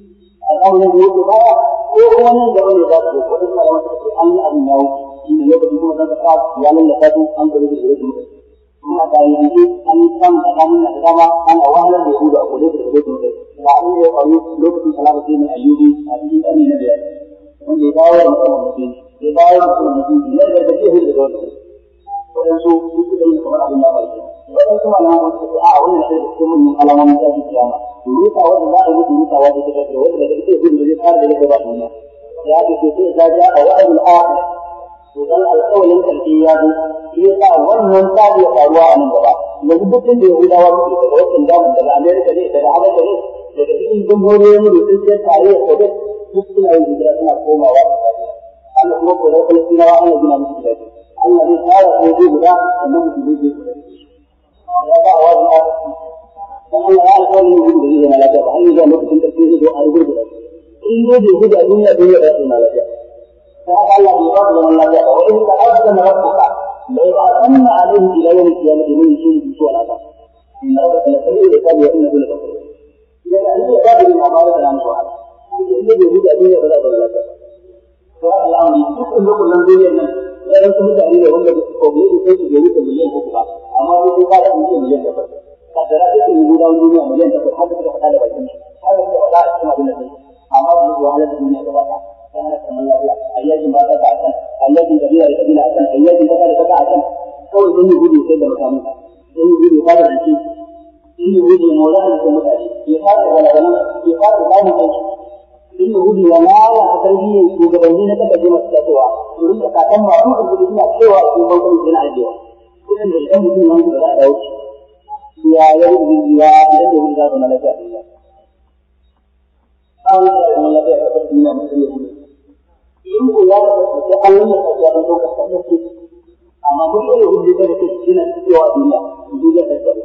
a zaɓin nan da yake baya ko kuma nan gaba ne za su zo wani kuma da masu tafiya an yi abin yawo shi ne lokacin kuma zan ka sa ya lallata su an kare da yake mutu kuma da yanzu an san da kamun da dama ana wahalar da yahudu a kudai da kudai da ba an yi faru lokacin salama sai mai ayyubi a cikin ƙarni na biyar wanda ya dawo da musamman mutum ya dawo da musamman mutum ya da da ke hudu da wani waɗansu su suka yi kamar abin ya faru waɗansu malaman wasu suka a wannan sai da cikin manyan alamomin tashin kiyama rusa wanda za a yi mutu rusa wanda ta tafiya wanda daga ita hudu da zai fara da ya gaba duniya ya ke ce sai ya ja a wa'azin akhir to dan alƙawarin ƙarfi ya zo shi ya sa wannan tsari ya faruwa a nan gaba yanzu dukkan da yahudawa suke daga wasan damun daga amerika ne daga amurka ne daga cikin jamhuriyar mu da sun ce tare da kodet duk suna yin hijira suna komawa a tsariya Allah kuma kodai falastinawa ana gina musu gidaje Allah zai tsara kogi guda sannan mutum zai je kodai ya ba a wajen arziki dan Allah ya alƙawarin yin gudu da zai zama lafiya ba har yi zuwa lokacin da sai zo a yi gudu in dai bai gudu a duniya duniya da su na lafiya فهذا الله يفضل من الله جل وإن تأذن ربك ليبعثن عليه إلى يوم القيامة من يشير بسوء العذاب إن ربك لسريع لكان وإنه لغفور إذا كان هي باب من أمارة الأمر سؤال الذي يهود أدوية ولا ولا لا فهذا الأمر يكون لكم من دنيا لا يمكن أن يكون لكم قبلين كيف يجب مليون كفر أما في قال أن مليون كفر قد رأيت يهود الدنيا مليون كفر حتى كفر هذا وجهه هذا هو لا اسمع بالنبي أما في وعلى الدنيا كفر كانت كما لا أياج ما تبعتن أياج كبيرة كبيرة أكن أياج كبيرة كبيرة أكن كل ذي يهودي سيد مكانه ذي يهودي قال الشيء ذي يهودي مولانا كمكان يقال ولا بنا يقال لا نقول ذي يهودي ولا تكرهي يقبلين كتجمع سوا يريد كاتم معروف بالدنيا سوا في موضوع الجنة الجوا كل من الأمر في موضوع لا دوت يا يهودي يا يهودي لا تملك أو لا تملك أبدا من الدنيا amma duk da hujja da take cikin cewa duniya duniya ta tsaro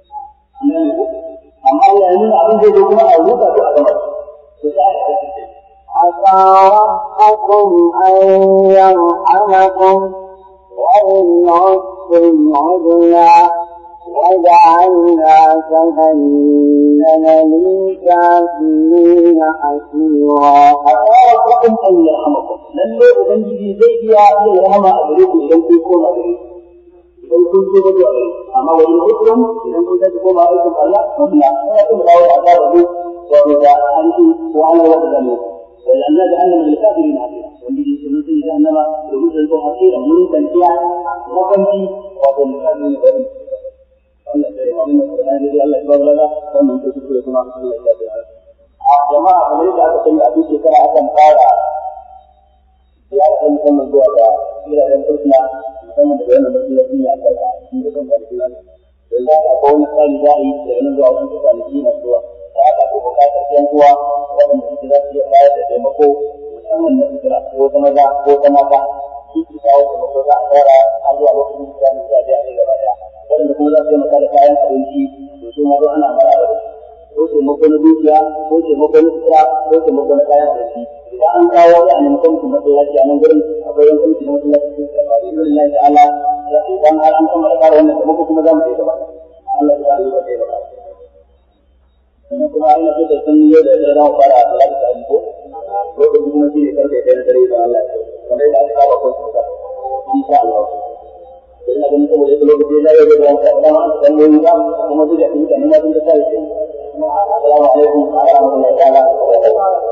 amma ya nuna abin da zai kuma a ruka to a gaba to sai a ce عسى ربكم أن يرحمكم وإن عدتم عدنا وجعلنا جهنم للكافرين حسيرا. عسى ربكم أن يرحمكم لن أبنجي زيد يا يرحم أبريكم إذن كنتم أبريكم إذن كنتم أبريكم أما وإن عدتم إذن كنتم تقوم عليكم الله قلنا ولكن الله عذابه وإذا أنتم وعلى وجهه ولأن جهنم للكافرين حسيرا والذي سنسي جهنم يمثل حسيرا من تنفيع وقنتي وقل الكافرين وإن Allah sai ya nuna Qur'ani da Allah ya bada wannan cikin da kuma Allah ya bada. A jama'a kamar yadda aka sani a duk shekara akan fara ya san kuma zuwa ga kirayen Kurna musamman da wannan masallaci ne a karka shi da kan wani kira. Dan da aka wani tsari da yi da nan zuwa wannan kwanaki masu zuwa. Da aka ko bukatar yan uwa wanda suke za su iya bayar da taimako musamman na kira ko ta maza ko ta mata shi ke kawo taimako za a tsara har zuwa lokacin da za mu iya da ya gaba daya. wanda kuma za su taimaka da kayan abinci to su ma ana fara da ko taimako na dukiya ko taimako na sutura ko taimako na kayan abinci idan an kawo ya a neman kwamitin masallaci a nan gurin akwai wani kwamitin na masallaci da ba da lillahi ta'ala idan har an kammala fara wannan taimako kuma za mu yi gaba Allah ya yi wa taimaka sannan kuma an yi da sun yi da da ran fara a salatu ta ko lokacin kuma shi ne karfe ɗaya na dare da Allah ya kamar yadda aka kawo ko ta insha Allah ina ganin saboda yadda lokaci ya zai da wata dama an san wani ba kuma duk da mutane ma sun ta sai assalamu alaikum wa rahmatullahi wa barakatuh